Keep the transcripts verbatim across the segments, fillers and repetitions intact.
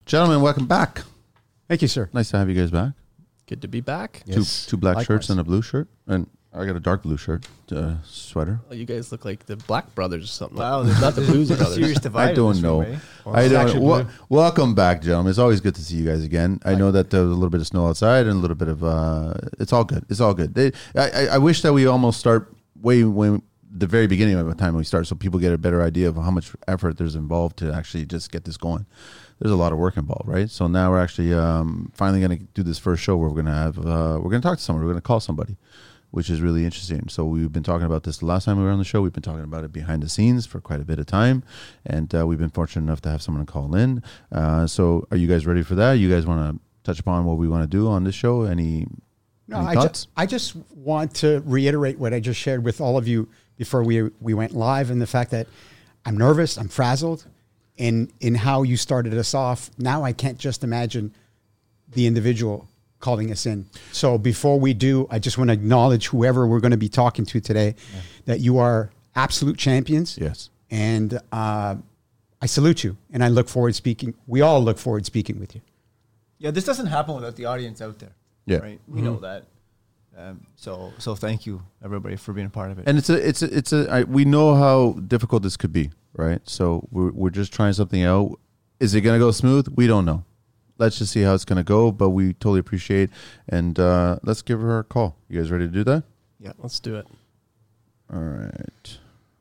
Gentlemen, welcome back. Thank you, sir. Nice to have you guys back. Good to be back. Yes. Two two black Likewise. shirts and a blue shirt. And I got a dark blue shirt, uh, sweater. Oh, you guys look like the Black Brothers or something. Wow, Like, not the Blues there's a Brothers. serious divide. I don't in this know. room, eh? I It's don't. actually Wel- blue. welcome back, gentlemen. It's always good to see you guys again. I know that there was a little bit of snow outside and a little bit of. Uh, it's all good. It's all good. They, I, I, I wish that we almost start way way the very beginning of the time we start, so people get a better idea of how much effort there's involved to actually just get this going. There's a lot of work involved, right? So now we're actually um, finally going to do this first show where we're going to have uh, we're going to talk to someone. We're going to call somebody, which is really interesting. So we've been talking about this the last time we were on the show. We've been talking about it behind the scenes for quite a bit of time, and uh, we've been fortunate enough to have someone call in. Uh, so are you guys ready for that? You guys want to touch upon what we want to do on this show? Any, No, any I thoughts? just, I just want to reiterate what I just shared with all of you before we we went live, and the fact that I'm nervous, I'm frazzled, in in how you started us off. Now I can't just imagine the individual calling us in. So before we do, I just want to acknowledge whoever we're going to be talking to today, yeah. that you are absolute champions. Yes. And uh, I salute you, and I look forward to speaking. We all look forward to speaking with you. Yeah, this doesn't happen without the audience out there. Yeah. Right. We know that. Um, so, so thank you everybody for being a part of it. And it's a, it's a, it's a. I, we know how difficult this could be, right? So we're we're just trying something out. Is it going to go smooth? We don't know. Let's just see how it's going to go. But we totally appreciate, and uh, let's give her a call. You guys ready to do that? Yeah, let's do it. All right.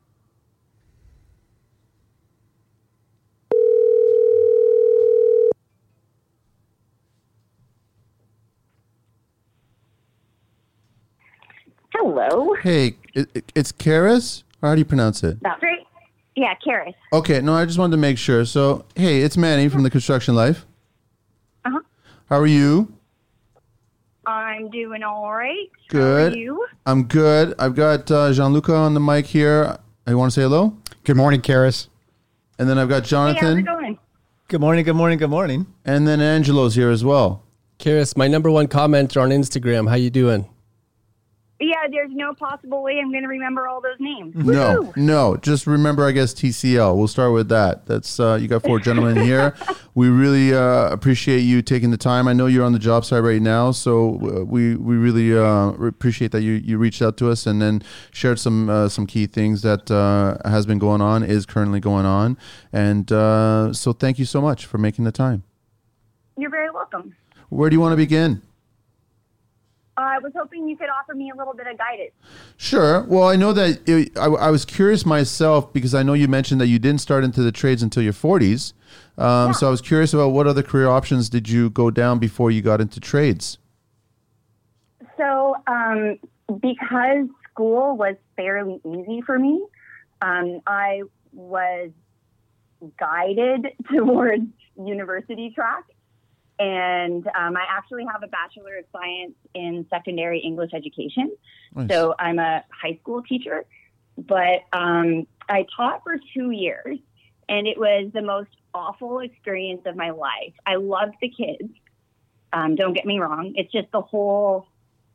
Hello. Hey, it, it, it's Karis? Or how do you pronounce it? That's right. Yeah, Karis. Okay, no, I just wanted to make sure. So, hey, it's Manny from the Construction Life. Uh-huh. How are you? I'm doing all right. Good. How are you? I'm good. I've got uh, Gianluca on the mic here. I want to say hello. Good morning, Karis. And then I've got Hey, how's Jonathan. it going? Good morning, good morning, good morning. And then Angelo's here as well. Karis, my number one commenter on Instagram. How you doing? Yeah, there's no possible way I'm going to remember all those names. No, Woo! no. Just remember, I guess, T C L. We'll start with that. That's uh, you got four gentlemen here. We really uh, appreciate you taking the time. I know you're on the job site right now, so uh, we we really uh, appreciate that you, you reached out to us and then shared some uh, some key things that uh, has been going on, is currently going on, and uh, so thank you so much for making the time. You're very welcome. Where do you want to begin? Uh, I was hoping you could offer me a little bit of guidance. Sure. Well, I know that it, I, I was curious myself because I know you mentioned that you didn't start into the trades until your forties. Um, Yeah. So I was curious about what other career options did you go down before you got into trades? So, um, because school was fairly easy for me, um, I was guided towards university track. And um, I actually have a Bachelor of Science in Secondary English Education. Nice. So I'm a high school teacher, but um, I taught for two years, and it was the most awful experience of my life. I loved the kids. Um, don't get me wrong. It's just the whole,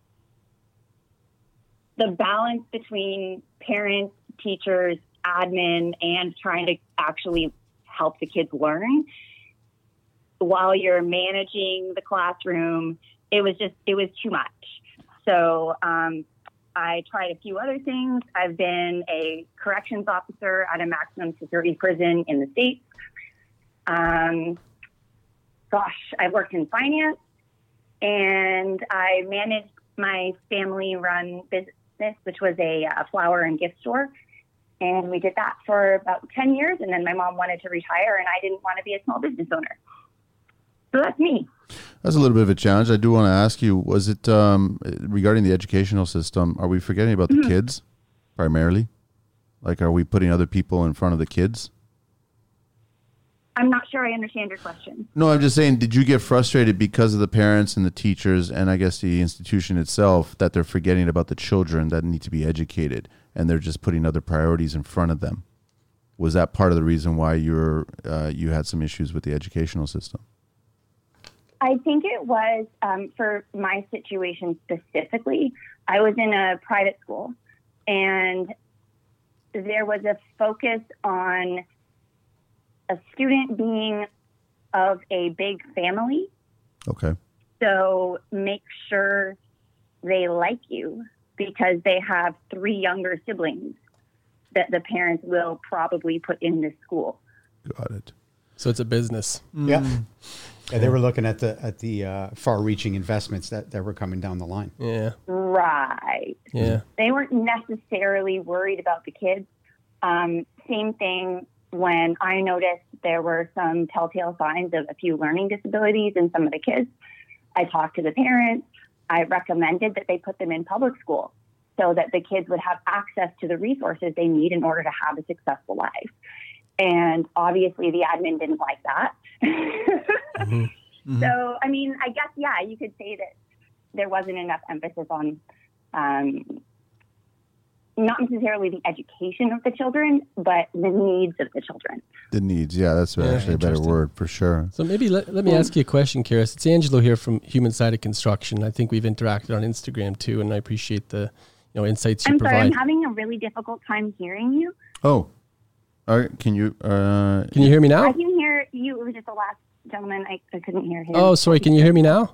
the balance between parents, teachers, admin, and trying to actually help the kids learn while you're managing the classroom. It was just, it was too much. So um, I tried a few other things. I've been a corrections officer at a maximum security prison in the States. Um, gosh, I worked in finance, and I managed my family-run business, which was a, a flower and gift store. And we did that for about ten years. And then my mom wanted to retire, and I didn't want to be a small business owner. So that's me. That's a little bit of a challenge. I do want to ask you, was it um, regarding the educational system, are we forgetting about the Mm-hmm. kids primarily? Like, are we putting other people in front of the kids? I'm not sure I understand your question. No, I'm just saying, did you get frustrated because of the parents and the teachers and I guess the institution itself that they're forgetting about the children that need to be educated and they're just putting other priorities in front of them? Was that part of the reason why you're uh, you had some issues with the educational system? I think it was, um, for my situation specifically, I was in a private school, and there was a focus on a student being of a big family. Okay. So make sure they like you because they have three younger siblings that the parents will probably put in this school. Got it. So it's a business. Yeah. Yeah, they were looking at the at the uh, far-reaching investments that, that were coming down the line. Yeah. Right. Yeah. They weren't necessarily worried about the kids. Um, same thing when I noticed there were some telltale signs of a few learning disabilities in some of the kids. I talked to the parents. I recommended that they put them in public school so that the kids would have access to the resources they need in order to have a successful life. And obviously the admin didn't like that. Mm-hmm. Mm-hmm. So, I mean, I guess, yeah, you could say that there wasn't enough emphasis on um, not necessarily the education of the children, but the needs of the children. The needs. Yeah, that's Yeah, actually a better interesting. word for sure. So maybe let, let me ask you a question, Karis. It's Angelo here from Human Sided Construction. I think we've interacted on Instagram too, and I appreciate the you know insights you I'm sorry, provide. I'm having a really difficult time hearing you. Oh, all right. Can you? Uh, Can you hear me I now? can hear you. It was just the last gentleman. I, I couldn't hear him. Oh, sorry. Can you hear me now?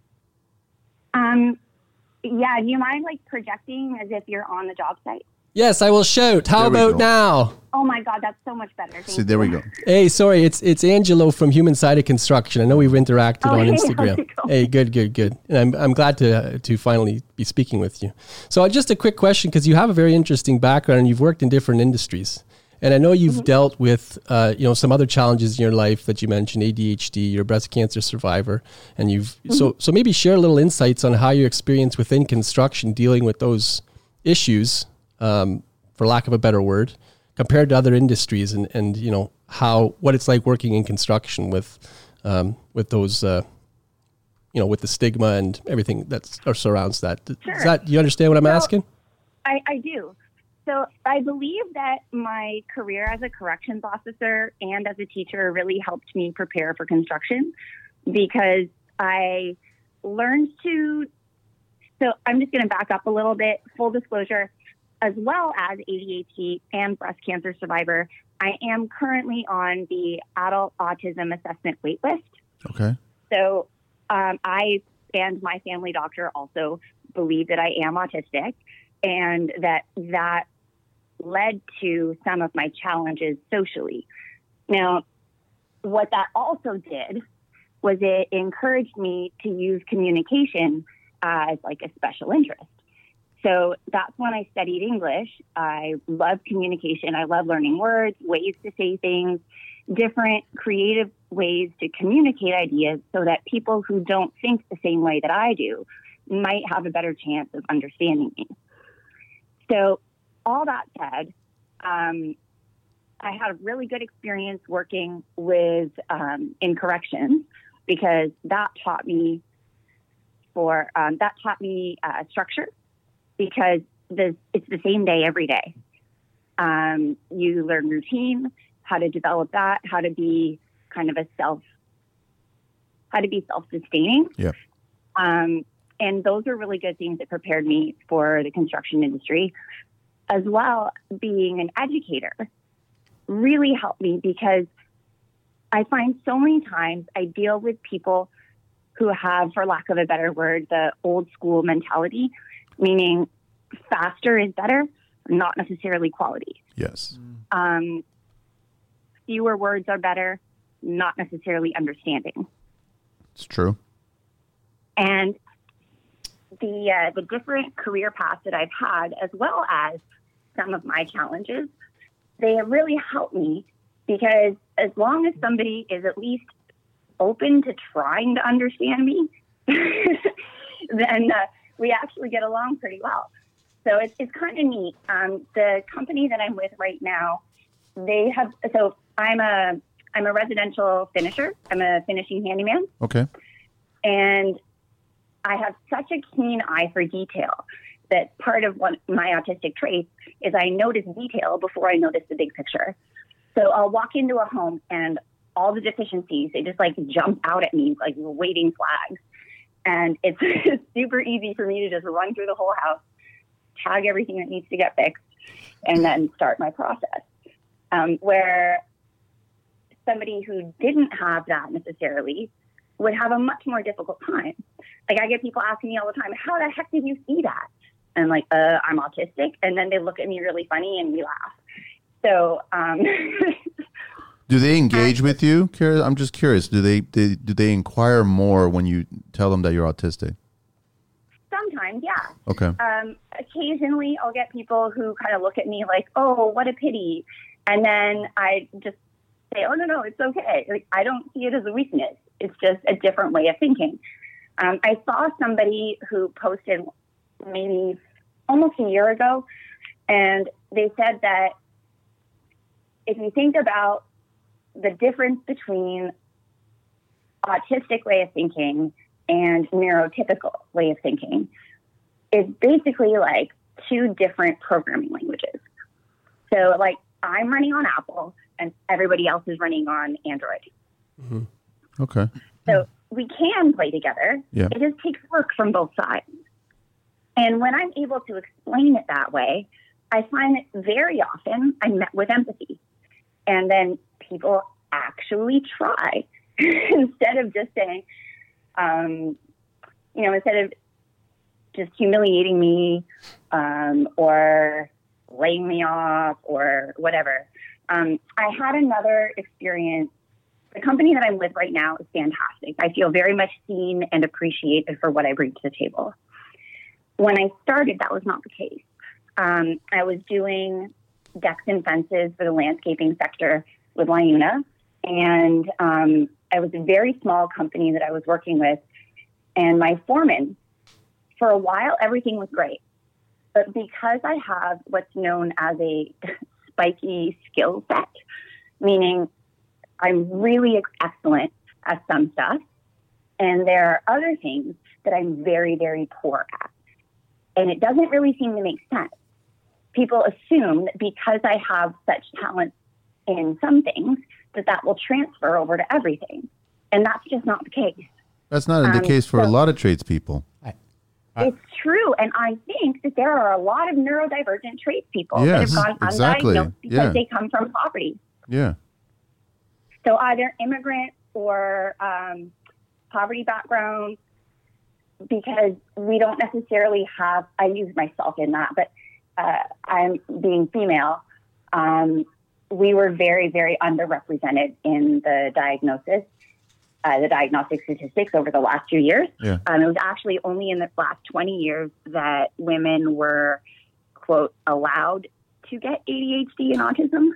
Um, yeah, do you mind like projecting as if you're on the job site? Yes, I will shout. How There we about go. now? Oh my God, that's so much better. Thank See, there we you. go. Hey, sorry, it's it's Angelo from Human Sided Construction. I know we've interacted Oh, on hey, how's Instagram. it going? Hey, good, good, good. And I'm I'm glad to to finally be speaking with you. So, uh, just a quick question because you have a very interesting background and you've worked in different industries. And I know you've Mm-hmm. dealt with uh, you know some other challenges in your life that you mentioned, A D H D, you're a breast cancer survivor, and you've Mm-hmm. so so maybe share a little insights on how your experience within construction dealing with those issues, um, for lack of a better word, compared to other industries, and, and you know how what it's like working in construction with um, with those uh, you know with the stigma and everything that surrounds that. Sure. Is that do you understand what I'm So- asking? I, I do. So I believe that my career as a corrections officer and as a teacher really helped me prepare for construction because I learned to, so I'm just going to back up a little bit, full disclosure, as well as A D H D and breast cancer survivor, I am currently on the adult autism assessment waitlist. Okay. So um, I and my family doctor also believe that I am autistic and that that led to some of my challenges socially. Now, what that also did was it encouraged me to use communication as like a special interest. So that's when I studied English. I love communication. I love learning words, ways to say things, different creative ways to communicate ideas so that people who don't think the same way that I do might have a better chance of understanding me. So all that said, um, I had a really good experience working with um, in corrections because that taught me for um, that taught me uh, structure because the, it's the same day every day. Um, you learn routine, how to develop that, how to be kind of a self, how to be self-sustaining. Yeah. Um, and those are really good things that prepared me for the construction industry. As well, being an educator really helped me because I find so many times I deal with people who have, for lack of a better word, the old school mentality, meaning faster is better, not necessarily quality. Yes. Um, fewer words are better, not necessarily understanding. It's true. And the uh, the different career paths that I've had, as well as some of my challenges, they have really helped me because as long as somebody is at least open to trying to understand me, then uh, we actually get along pretty well. So it's, it's kind of neat. Um, the company that I'm with right now, they have, so I'm a, I'm a residential finisher. I'm a finishing handyman. Okay. And I have such a keen eye for detail that part of one my autistic traits is I notice detail before I notice the big picture. So I'll walk into a home and all the deficiencies, they just like jump out at me like waving flags. And it's, it's super easy for me to just run through the whole house, tag everything that needs to get fixed, and then start my process. Um, where somebody who didn't have that necessarily would have a much more difficult time. Like, I get people asking me all the time, how the heck did you see that? And I'm like, uh, I'm autistic. And then they look at me really funny and we laugh. So, um, do they engage with you, Kara? I'm just curious. Do they, they do they inquire more when you tell them that you're autistic? sometimes, yeah. Okay. Um, occasionally I'll get people who kind of look at me like, oh, what a pity. And then I just say, oh, no, no, it's okay. Like, I don't see it as a weakness. It's just a different way of thinking. Um, I saw somebody who posted maybe almost a year ago, and they said that if you think about the difference between autistic way of thinking and neurotypical way of thinking, is basically like two different programming languages. So like I'm running on Apple and everybody else is running on Android. Mm-hmm. Okay. So we can play together. Yeah. It just takes work from both sides. And when I'm able to explain it that way, I find that very often I'm met with empathy. And then people actually try instead of just saying, um, you know, instead of just humiliating me um, or laying me off or whatever. Um, I had another experience. The company that I'm with right now is fantastic. I feel very much seen and appreciated for what I bring to the table. When I started, that was not the case. Um, I was doing decks and fences for the landscaping sector with LiUNA, and um, I was a very small company that I was working with, and my foreman, for a while, everything was great. But because I have what's known as a spiky skill set, meaning I'm really excellent at some stuff, and there are other things that I'm very, very poor at. And it doesn't really seem to make sense. People assume that because I have such talent in some things, that that will transfer over to everything. And that's just not the case. That's not the Um, case for so- a lot of tradespeople. It's true. And I think that there are a lot of neurodivergent tradespeople Yes, that have gone exactly. undiagnosed because Yeah. they come from poverty. Yeah. So either immigrant or um, poverty background, because we don't necessarily have, I use myself in that, but uh, I'm being female, um, we were very, very underrepresented in the diagnosis, uh, the diagnostic statistics over the last few years. Yeah. Um, it was actually only in the last twenty years that women were, quote, allowed to get A D H D and autism.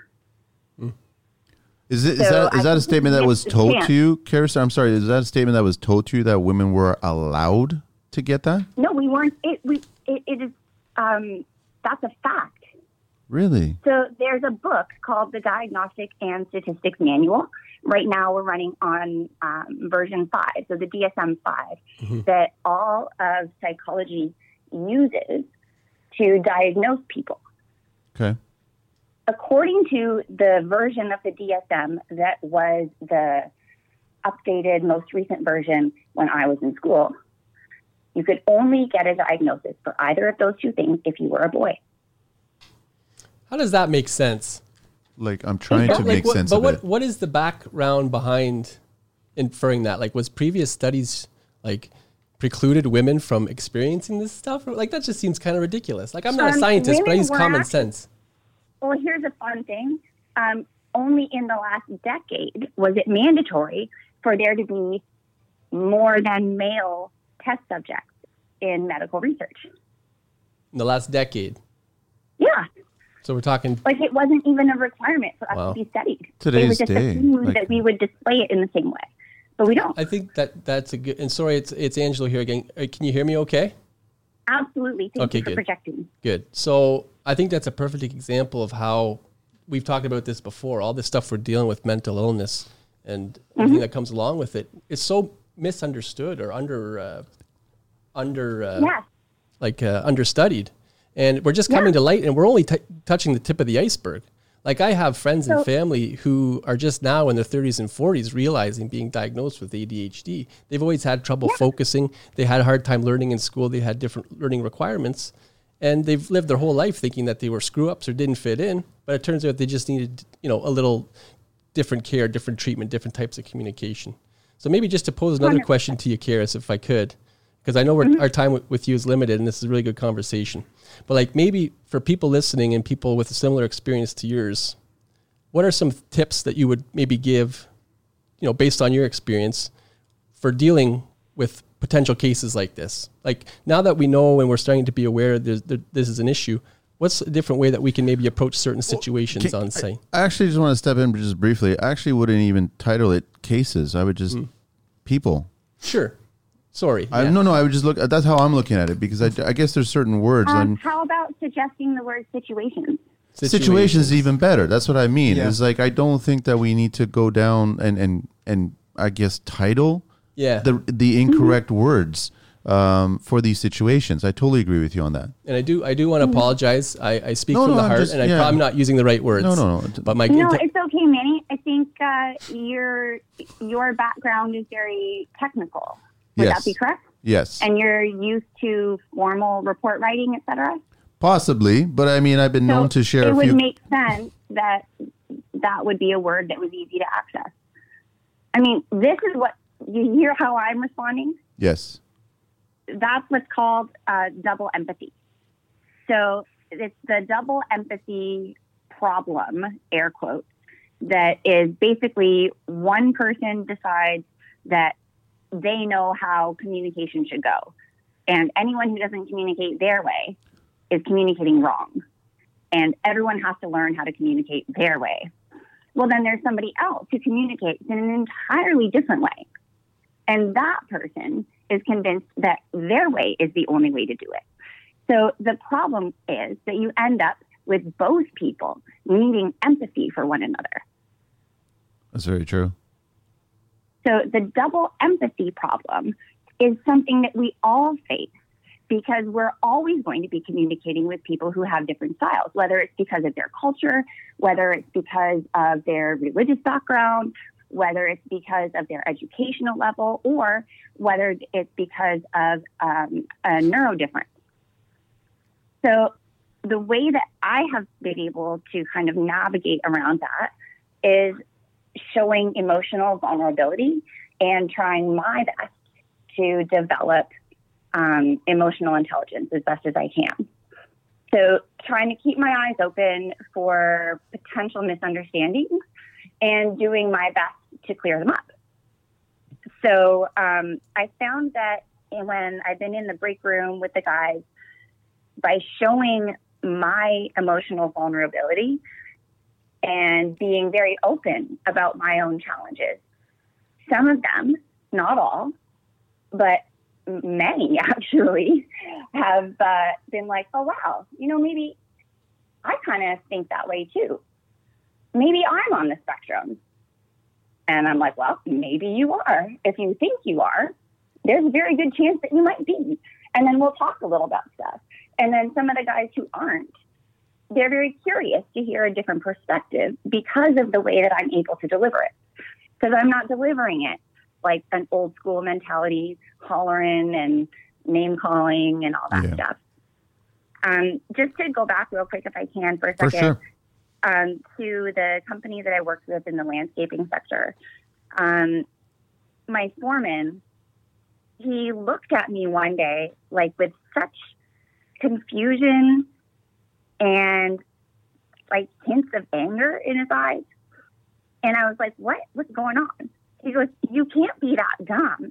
Is it is So that is I that a think statement that it's was the told chance. to you, Karis? I'm sorry. Is that a statement that was told to you that women were allowed to get that? No, we weren't. It, we, it, it is, um, that's a fact. Really? So there's a book called the Diagnostic and Statistics Manual. Right now we're running on um, version five, so the D S M five, that all of psychology uses to diagnose people. Okay. According to the version of the D S M that was the updated, most recent version when I was in school, you could only get a diagnosis for either of those two things if you were a boy. How does that make sense? Like I'm trying But to Like, make what, sense but of what it. what is the background behind inferring that? Like, was previous studies like precluded women from experiencing this stuff? Like, that just seems kind of ridiculous. Like, I'm not a Um, scientist, but I women use were common actually- sense. Well, here's a fun thing. Um, only in the last decade was it mandatory for there to be more than male test subjects in medical research. In the last decade. Yeah. So we're talking. Like it wasn't even a requirement for us Wow. to be studied. Today's it was just day, assumed like- that we would display it in the same way. But we don't. I think that that's a good. And sorry, it's it's Angelo here again. Uh, Can you hear me? Okay. Absolutely. Thank Okay, you for good. projecting. Good. So I think that's a perfect example of how we've talked about this before. All this stuff we're dealing with, mental illness and everything that comes along with it, is so misunderstood or under, uh, under, uh, Yes. like uh, understudied, and we're just coming Yeah. to light, and we're only t- touching the tip of the iceberg. Like I have friends and So- family who are just now in their thirties and forties realizing being diagnosed with A D H D. They've always had trouble focusing. They had a hard time learning in school. They had different learning requirements, and they've lived their whole life thinking that they were screw ups or didn't fit in. But it turns out they just needed, you know, a little different care, different treatment, different types of communication. So maybe just to pose another question to you, Karis, if I could, because I know we're, mm-hmm. our time w- with you is limited and this is a really good conversation. But like maybe for people listening and people with a similar experience to yours, what are some tips that you would maybe give, you know, based on your experience for dealing with potential cases like this? Like now that we know and we're starting to be aware there's, there, this is an issue, what's a different way that we can maybe approach certain situations well, can, on site? I, I actually just want to step in just briefly. I actually wouldn't even title it cases. I would just mm. people. Sure. Sorry. I, yeah. No, no. I would just look. That's how I'm looking at it because I, I guess there's certain words. Um, and how about suggesting the word situations? Situations. Situations is even better. That's what I mean. Yeah. It's like I don't think that we need to go down and and and I guess title yeah. the the incorrect mm-hmm. words. Um, for these situations, I totally agree with you on that. And I do, I do want to apologize. I, I speak no, from no, the heart, just, and I'm yeah. probably not using the right words. No, no, no. But my no, it's okay, Manny. I think uh, your your background is very technical. Would yes. that be correct? Yes. And you're used to formal report writing, et cetera? Possibly, but I mean, I've been so known to share. It a would few... make sense that that would be a word that was easy to access. I mean, this is what you hear how I'm responding. Yes. That's what's called uh, double empathy. So it's the double empathy problem, air quotes, that is basically one person decides that they know how communication should go. And anyone who doesn't communicate their way is communicating wrong. And everyone has to learn how to communicate their way. Well, then there's somebody else who communicates in an entirely different way. And that person is convinced that their way is the only way to do it. So the problem is that you end up with both people needing empathy for one another. That's very true. So the double empathy problem is something that we all face because we're always going to be communicating with people who have different styles, whether it's because of their culture, whether it's because of their religious background, whether it's because of their educational level, or whether it's because of um, a neuro difference. So the way that I have been able to kind of navigate around that is showing emotional vulnerability and trying my best to develop um, emotional intelligence as best as I can. So trying to keep my eyes open for potential misunderstandings and doing my best to clear them up. So um, I found that when I've been in the break room with the guys, by showing my emotional vulnerability and being very open about my own challenges, some of them, not all, but many actually, have uh, been like, oh, wow, you know, maybe I kind of think that way too. Maybe I'm on the spectrum. And I'm like, well, maybe you are. If you think you are, there's a very good chance that you might be. And then we'll talk a little about stuff. And then some of the guys who aren't, they're very curious to hear a different perspective because of the way that I'm able to deliver it. Because I'm not delivering it like an old school mentality, hollering and name calling and all that yeah. stuff. Um, just to go back real quick, if I can, for a For second. sure. Um, to the company that I worked with in the landscaping sector. Um, my foreman, he looked at me one day, like with such confusion and like hints of anger in his eyes. And I was like, what? What's going on? He goes, you can't be that dumb.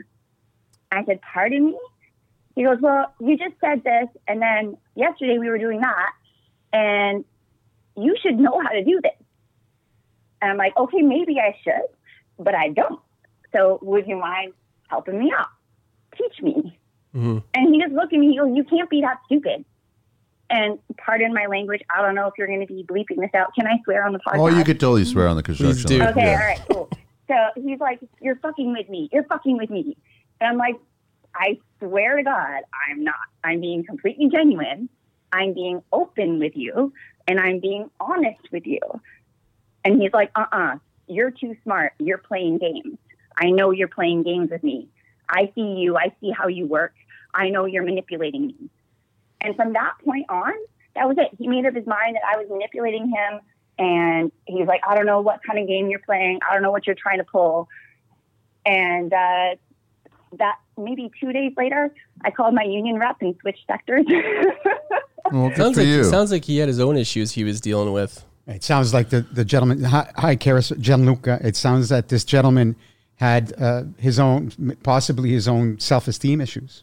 I said, pardon me? He goes, well, you just said this, and then yesterday we were doing that, and you should know how to do this. And I'm like, okay, maybe I should, but I don't. So would you mind helping me out? Teach me. Mm-hmm. And he just looked at me, he goes, you can't be that stupid. And pardon my language, I don't know if you're going to be bleeping this out. Can I swear on the podcast? Oh, you could totally swear on the construction. Please do. Okay, yeah. all right, cool. So he's like, you're fucking with me. You're fucking with me. And I'm like, I swear to God, I'm not. I'm being completely genuine. I'm being open with you, and I'm being honest with you. And he's like, uh-uh, you're too smart. You're playing games. I know you're playing games with me. I see you. I see how you work. I know you're manipulating me. And from that point on, that was it. He made up his mind that I was manipulating him And he's like, I don't know what kind of game you're playing. I don't know what you're trying to pull. And uh, that maybe two days later, I called my union rep and switched sectors. Well, good Sounds for like you. sounds like he had his own issues he was dealing with. It sounds like the, the gentleman, hi, hi Karis, Gianluca. It sounds that this gentleman had uh, his own, possibly his own self-esteem issues.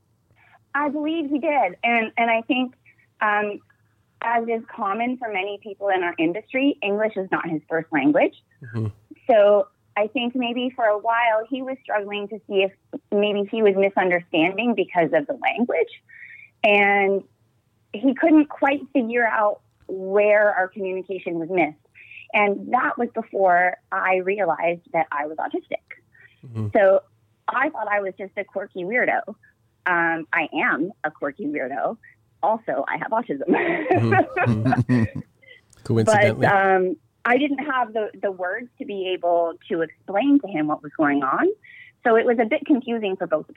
I believe he did. And, and I think, um, as is common for many people in our industry, English is not his first language. Mm-hmm. So I think maybe for a while he was struggling to see if maybe he was misunderstanding because of the language. And he couldn't quite figure out where our communication was missed. And that was before I realized that I was autistic. Mm-hmm. So I thought I was just a quirky weirdo. Um, I am a quirky weirdo. Also, I have autism. Mm-hmm. Coincidentally. But um, I didn't have the, the words to be able to explain to him what was going on. So it was a bit confusing for both of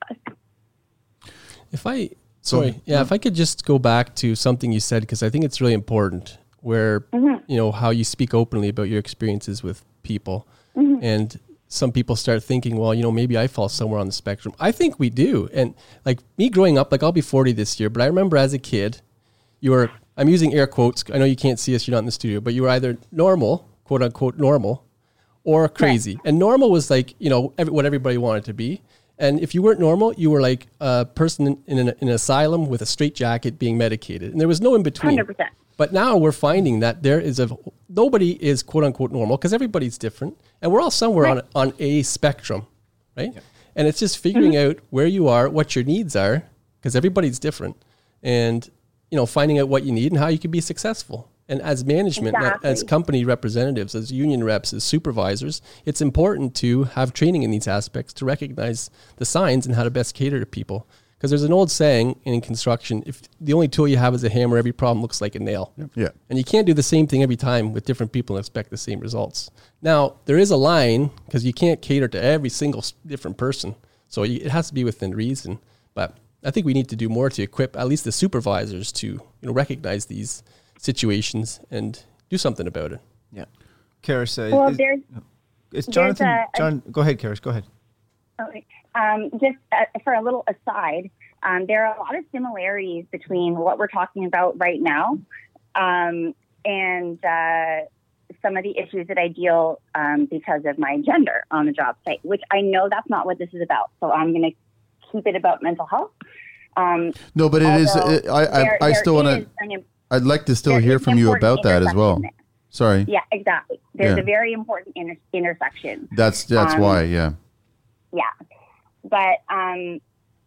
us. If I... Sorry. Yeah, if I could just go back to something you said, because I think it's really important, where, mm-hmm. you know, how you speak openly about your experiences with people. Mm-hmm. And some people start thinking, well, you know, maybe I fall somewhere on the spectrum. I think we do. And like me growing up, like I'll be forty this year, but I remember as a kid, you were, I'm using air quotes. I know you can't see us, you're not in the studio, but you were either normal, quote unquote, normal, or crazy. Right. And normal was like, you know, every, what everybody wanted to be. And if you weren't normal, you were like a person in, in, an, in an asylum with a straitjacket being medicated. And there was no in between. one hundred percent. But now we're finding that there is a, nobody is quote unquote normal because everybody's different. And we're all somewhere right. on, on a spectrum, right? Yeah. And it's just figuring mm-hmm. out where you are, what your needs are, because everybody's different. And, you know, finding out what you need and how you can be successful. And as management, exactly. as company representatives, as union reps, as supervisors, it's important to have training in these aspects to recognize the signs and how to best cater to people. Because there's an old saying in construction, if the only tool you have is a hammer, every problem looks like a nail. Yeah. And you can't do the same thing every time with different people and expect the same results. Now, there is a line because you can't cater to every single different person. So it has to be within reason. But I think we need to do more to equip at least the supervisors to, you know, recognize these situations and do something about it. Yeah. Karis, uh, well, is, there's, is Jonathan, there's a, John, go ahead, Karis, go ahead. Okay. Um, just uh, for a little aside, um, there are a lot of similarities between what we're talking about right now um, and uh, some of the issues that I deal um, because of my gender on the job site, which I know that's not what this is about. So I'm going to keep it about mental health. Um, no, but it is. It, I, there, I, I there still want to. I'd like to still hear from you about that as well. There. Sorry. Yeah, exactly. There's yeah. a very important inter- intersection. That's that's um, why. Yeah. Yeah. But um,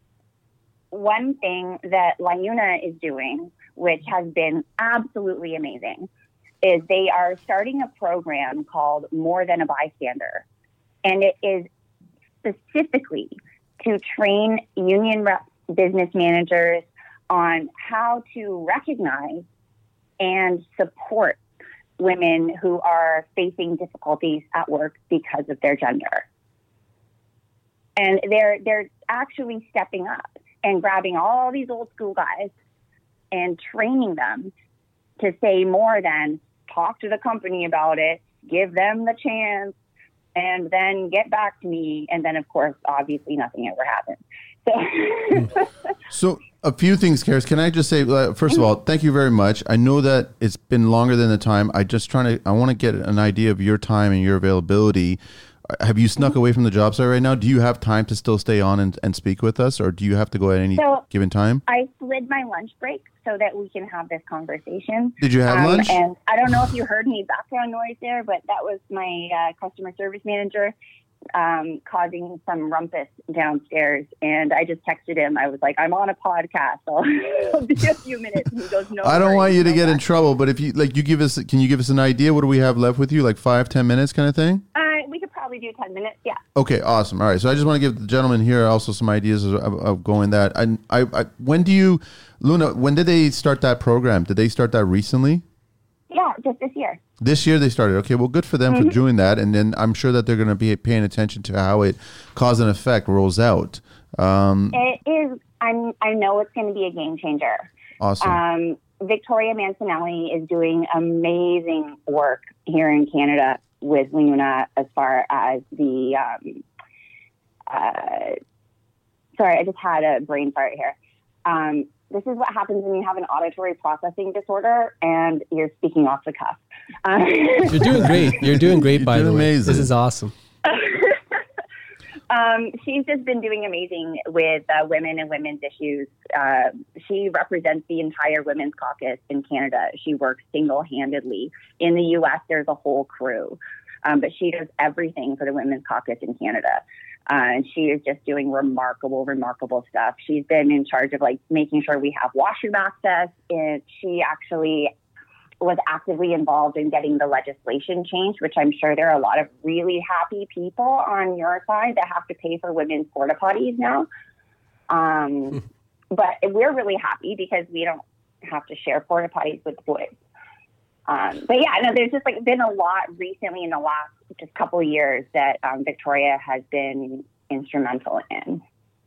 one thing that LIUNA is doing, which has been absolutely amazing, is they are starting a program called More Than a Bystander. And it is specifically to train union rep business managers on how to recognize and support women who are facing difficulties at work because of their gender. And they're they're actually stepping up and grabbing all these old school guys and training them to say more than talk to the company about it, give them the chance, and then get back to me. And then, of course, obviously nothing ever happens. So, so a few things, Karis. Can I just say, uh, first of all, thank you very much. I know that it's been longer than the time. I just trying to, I want to get an idea of your time and your availability. Have you snuck away from the job site right now? Do you have time to still stay on and, and speak with us, or do you have to go at any so given time? I slid my lunch break so that we can have this conversation. Did you have um, lunch? And I don't know if you heard any background noise there, but that was my uh, customer service manager um, causing some rumpus downstairs. And I just texted him. I was like, I'm on a podcast. I'll, I'll be a few minutes. And he goes, no. I don't want you to get that. in trouble, but if you like, you give us, can you give us an idea? What do we have left with you? Like five, ten minutes kind of thing? Uh, we could probably do ten minutes. Yeah. Okay. Awesome. All right. So I just want to give the gentleman here also some ideas of, of going that. I, I, I, when do you, Luna, when did they start that program? Did they start that recently? Yeah, just this year. This year they started. Okay, well, good for them mm-hmm. for doing that. And then I'm sure that they're going to be paying attention to how it cause and effect rolls out. Um, it is. I'm, I know it's going to be a game changer. Awesome. Um, Victoria Mancinelli is doing amazing work here in Canada with Luna as far as the, um, uh, sorry, I just had a brain fart here. Um, this is what happens when you have an auditory processing disorder and you're speaking off the cuff. Um, You're doing great. You're doing great, You're by doing the way. amazing. This is awesome. Um, she's just been doing amazing with uh, women and women's issues. Uh, she represents the entire Women's Caucus in Canada. She works single-handedly. In the U S, there's a whole crew, um, but she does everything for the Women's Caucus in Canada. Uh, and she is just doing remarkable, remarkable stuff. She's been in charge of like making sure we have washroom access, and she actually was actively involved in getting the legislation changed, which I'm sure there are a lot of really happy people on your side that have to pay for women's porta potties now. Um, but we're really happy because we don't have to share porta potties with the boys. Um, but yeah, no, there's just like been a lot recently in the last just couple of years that um, Victoria has been instrumental in.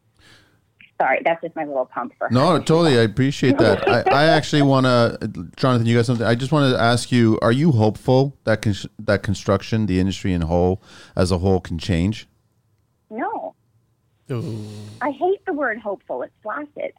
Sorry, that's just my little pump for her. No, totally. I appreciate that. I, I actually want to, Jonathan, you got something. I just wanted to ask you, are you hopeful that con- that construction, the industry in whole, as a whole, can change? No. Ooh. I hate the word hopeful. It's blasted.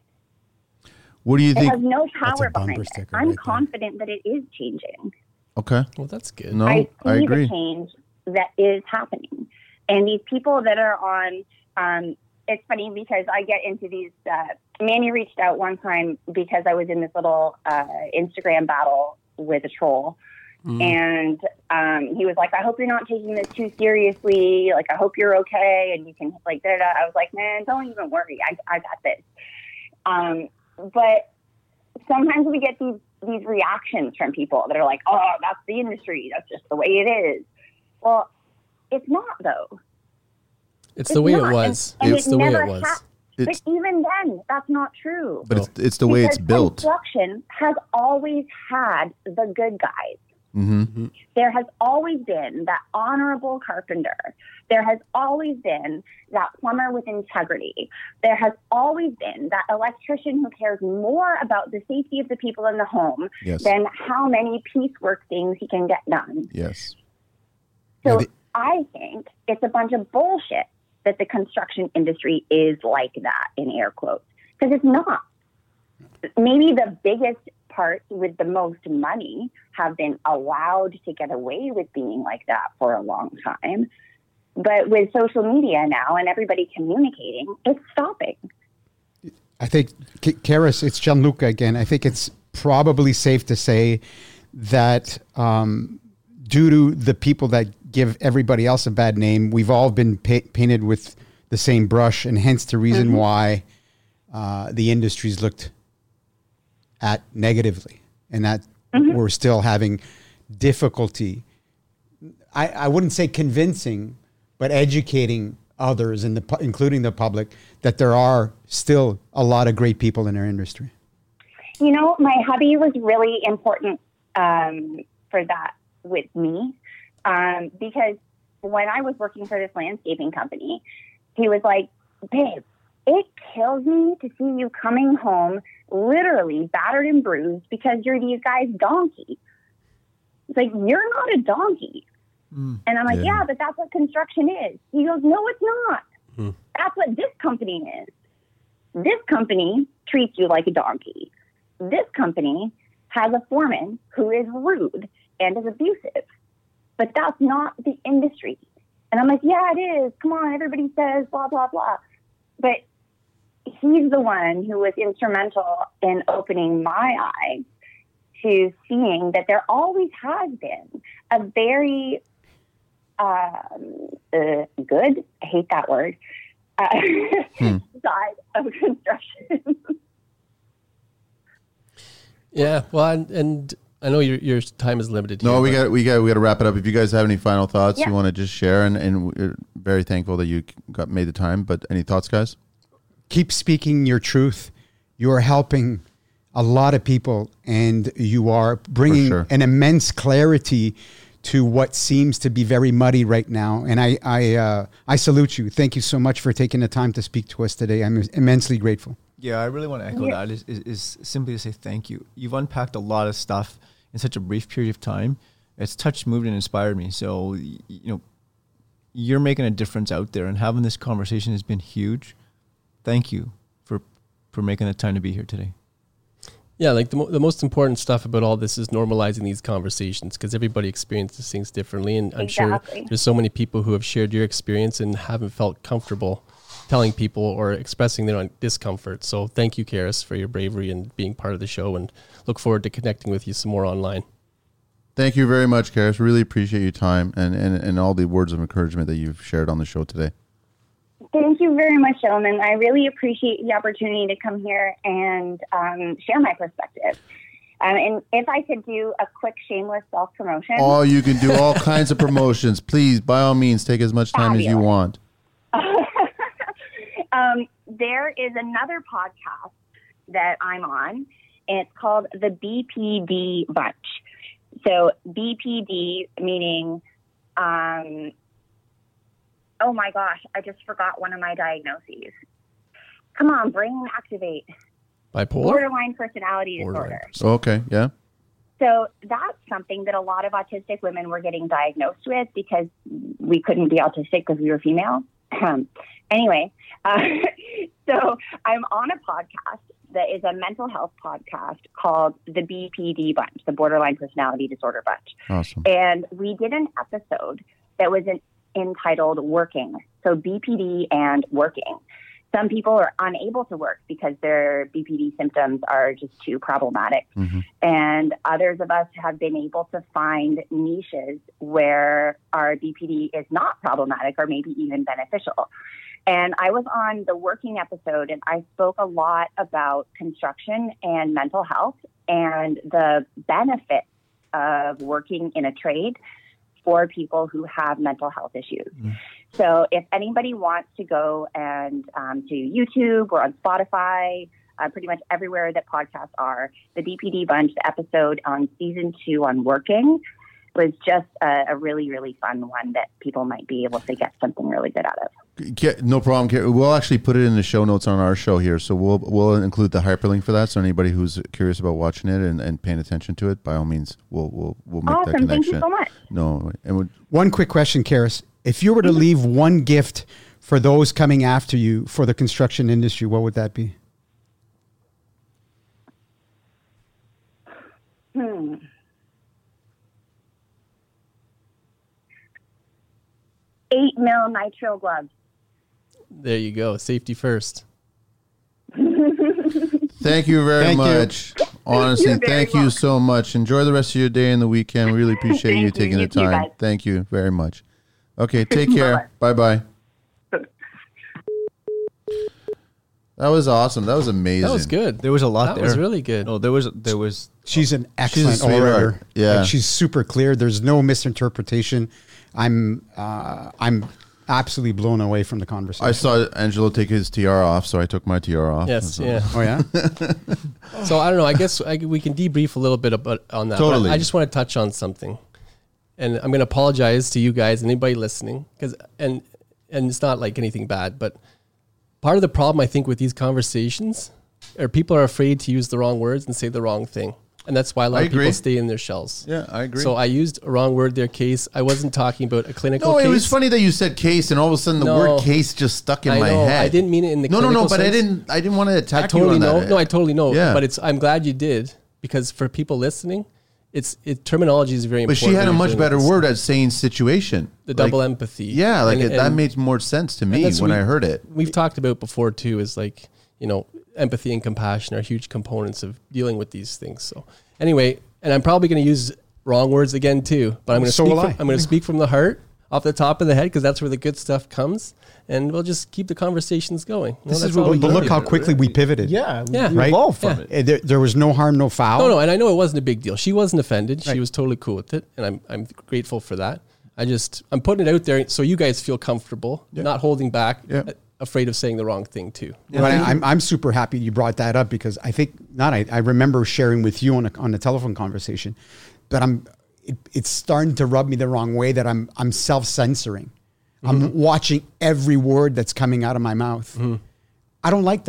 What do you It think? has no That's a power behind bumper it. sticker I'm right there. confident that it is changing. Okay. Well, that's good. No, I see I agree. the change that is happening. And these people that are on, um, it's funny because I get into these, uh, Manny reached out one time because I was in this little uh, Instagram battle with a troll. Mm. And um, he was like, I hope you're not taking this too seriously. Like, I hope you're okay. And you can, like, da da. I was like, man, don't even worry. I, I got this. Um, but sometimes we get these, these reactions from people that are like, oh, that's the industry. That's just the way it is. Well, it's not, though. It's the way not. it was. And, and It's it the way never it was. ha- It's- but even then, that's not true. But it's it's the way it's Because built. Construction has always had the good guys. Mm-hmm. There has always been that honorable carpenter. There has always been that plumber with integrity. There has always been that electrician who cares more about the safety of the people in the home Yes. than how many piecework things he can get done. Yes. So Yeah, the- I think it's a bunch of bullshit that the construction industry is like that, in air quotes, because it's not. Maybe the biggest parts with the most money have been allowed to get away with being like that for a long time. But with social media now and everybody communicating, it's stopping. I think, K- Karis, it's Gianluca again. I think it's probably safe to say that um, due to the people that give everybody else a bad name, we've all been pa- painted with the same brush, and hence the reason Mm-hmm. why uh, the industry's looked at negatively, and that Mm-hmm. we're still having difficulty. I, I wouldn't say convincing, but educating others, in the, pu- including the public, that there are still a lot of great people in our industry. You know, my hubby was really important um, for that with me um, because when I was working for this landscaping company, he was like, babe, it kills me to see you coming home literally battered and bruised because you're these guys' donkey. It's like, you're not a donkey. Mm. And I'm like, Yeah. yeah, but that's what construction is. He goes, no, it's not. Hmm. That's what this company is. This company treats you like a donkey. This company has a foreman who is rude and is abusive. But that's not the industry. And I'm like, yeah, it is. Come on, everybody says blah, blah, blah. But he's the one who was instrumental in opening my eyes to seeing that there always has been a very um, uh, good, I hate that word, uh, Hmm. side of construction. Yeah. Well, and, and I know your your time is limited. No, here, we but- got we got we got to wrap it up. If you guys have any final thoughts, Yeah. you want to just share, and and we're very thankful that you got made the time. But any thoughts, guys? Keep speaking your truth. You are helping a lot of people, and you are bringing sure. an immense clarity to what seems to be very muddy right now. And I, I, uh, I salute you. Thank you so much for taking the time to speak to us today. I'm immensely grateful. Yeah, I really want to echo Yeah. that. Is, is is simply to say thank you. You've unpacked a lot of stuff in such a brief period of time. It's touched, moved, and inspired me. So, y- you know, you're making a difference out there, and having this conversation has been huge. Thank you for for making the time to be here today. Yeah, like the, mo- the most important stuff about all this is normalizing these conversations, because everybody experiences things differently. And I'm Exactly. sure there's so many people who have shared your experience and haven't felt comfortable telling people or expressing their own discomfort. So thank you, Karis, for your bravery and being part of the show, and look forward to connecting with you some more online. Thank you very much, Karis. Really appreciate your time and, and, and all the words of encouragement that you've shared on the show today. Thank you very much, gentlemen. I really appreciate the opportunity to come here and um, share my perspective. Um, and if I could do a quick shameless self-promotion. Oh, you can do all kinds of promotions. Please, by all means, take as much time as you Fabulous. want. um, there is another podcast that I'm on, and it's called the B P D Bunch. So B P D meaning, um, oh my gosh, I just forgot one of my diagnoses. Come on, brain activate. Bipolar? Borderline personality Borderline disorder. Okay, yeah. So that's something that a lot of autistic women were getting diagnosed with because we couldn't be autistic because we were female. Anyway, uh, so I'm on a podcast that is a mental health podcast called the B P D Bunch, the Borderline Personality Disorder Bunch. Awesome. And we did an episode that was an, entitled Working. So B P D and working. Some people are unable to work because their B P D symptoms are just too problematic. Mm-hmm. And others of us have been able to find niches where our B P D is not problematic or maybe even beneficial. And I was on the working episode, and I spoke a lot about construction and mental health and the benefits of working in a trade for people who have mental health issues. Mm. So if anybody wants to go and um, to YouTube or on Spotify, uh, pretty much everywhere that podcasts are, the B P D Bunch, the episode on season two on working was just a, a really, really fun one that people might be able to get something really good out of. Get, no problem. We'll actually put it in the show notes on our show here. So we'll we'll include the hyperlink for that. So anybody who's curious about watching it and, and paying attention to it, by all means, we'll we'll we'll make awesome. that connection. Thank you so much. No, and we'll, One quick question, Karis. If you were to leave one gift for those coming after you for the construction industry, what would that be? Hmm. Eight mil nitrile gloves. There you go. Safety first. Thank you very Thank you. much. Honestly, You're very thank you welcome. so much. Enjoy the rest of your day and the weekend. We really appreciate Thank you you. taking You the too, time. guys. Thank you very much. Okay, take care. Bye bye. That was awesome. That was amazing. That was good. There was a lot That there. was really good. No, there was there was She's an excellent sweetheart. orator. Yeah. Like, she's super clear. There's no misinterpretation. I'm uh, I'm absolutely blown away from the conversation. I saw Angelo take his tiara off, so I took my tiara off. Yes, So- yeah. Oh yeah. So I don't know. I guess I, we can debrief a little bit about on that. but Totally. I just want to touch on something, and I'm going to apologize to you guys and anybody listening, because and and it's not like anything bad, but part of the problem I think with these conversations are people are afraid to use the wrong words and say the wrong thing, and that's why a lot I of people agree. stay in their shells. Yeah, I agree. So I used a wrong word there, case. I wasn't talking about a clinical No, case. it was funny that you said case, and all of a sudden the No. word case just stuck in I my know. head. I didn't mean it in the no, no, no. clinical But I sense. didn't. I didn't want to attack I totally you on know. that. No, I totally know. Yeah. But it's. I'm glad you did, because for people listening, it's it terminology is very But important. she had a when you're much doing better this. word at saying situation. The Like, double empathy. Yeah, like And- it, that and- made more sense to and me that's when we- I heard it. We've talked about before too. Is like you know empathy and compassion are huge components of dealing with these things. So anyway, and I'm probably going to use wrong words again too. But I'm going to So speak. will From, I. I'm going to speak from the heart, off the top of the head, because that's where the good stuff comes, and we'll just keep the conversations going. You know, This that's is what all we But can look do. how quickly we pivoted. yeah, Yeah. we Right? evolved from Yeah. it. Uh, There, there was no harm, no foul. No, no, and I know it wasn't a big deal. She wasn't offended. She Right. was totally cool with it, and I'm I'm grateful for that. I just I'm putting it out there so you guys feel comfortable, not holding back, Yeah. uh, afraid of saying the wrong thing too. But I, I'm I'm super happy you brought that up, because I think not I, I remember sharing with you on a on a telephone conversation, but I'm it, it's starting to rub me the wrong way that I'm I'm self censoring. I'm watching every word that's coming out of my mouth. I don't like that.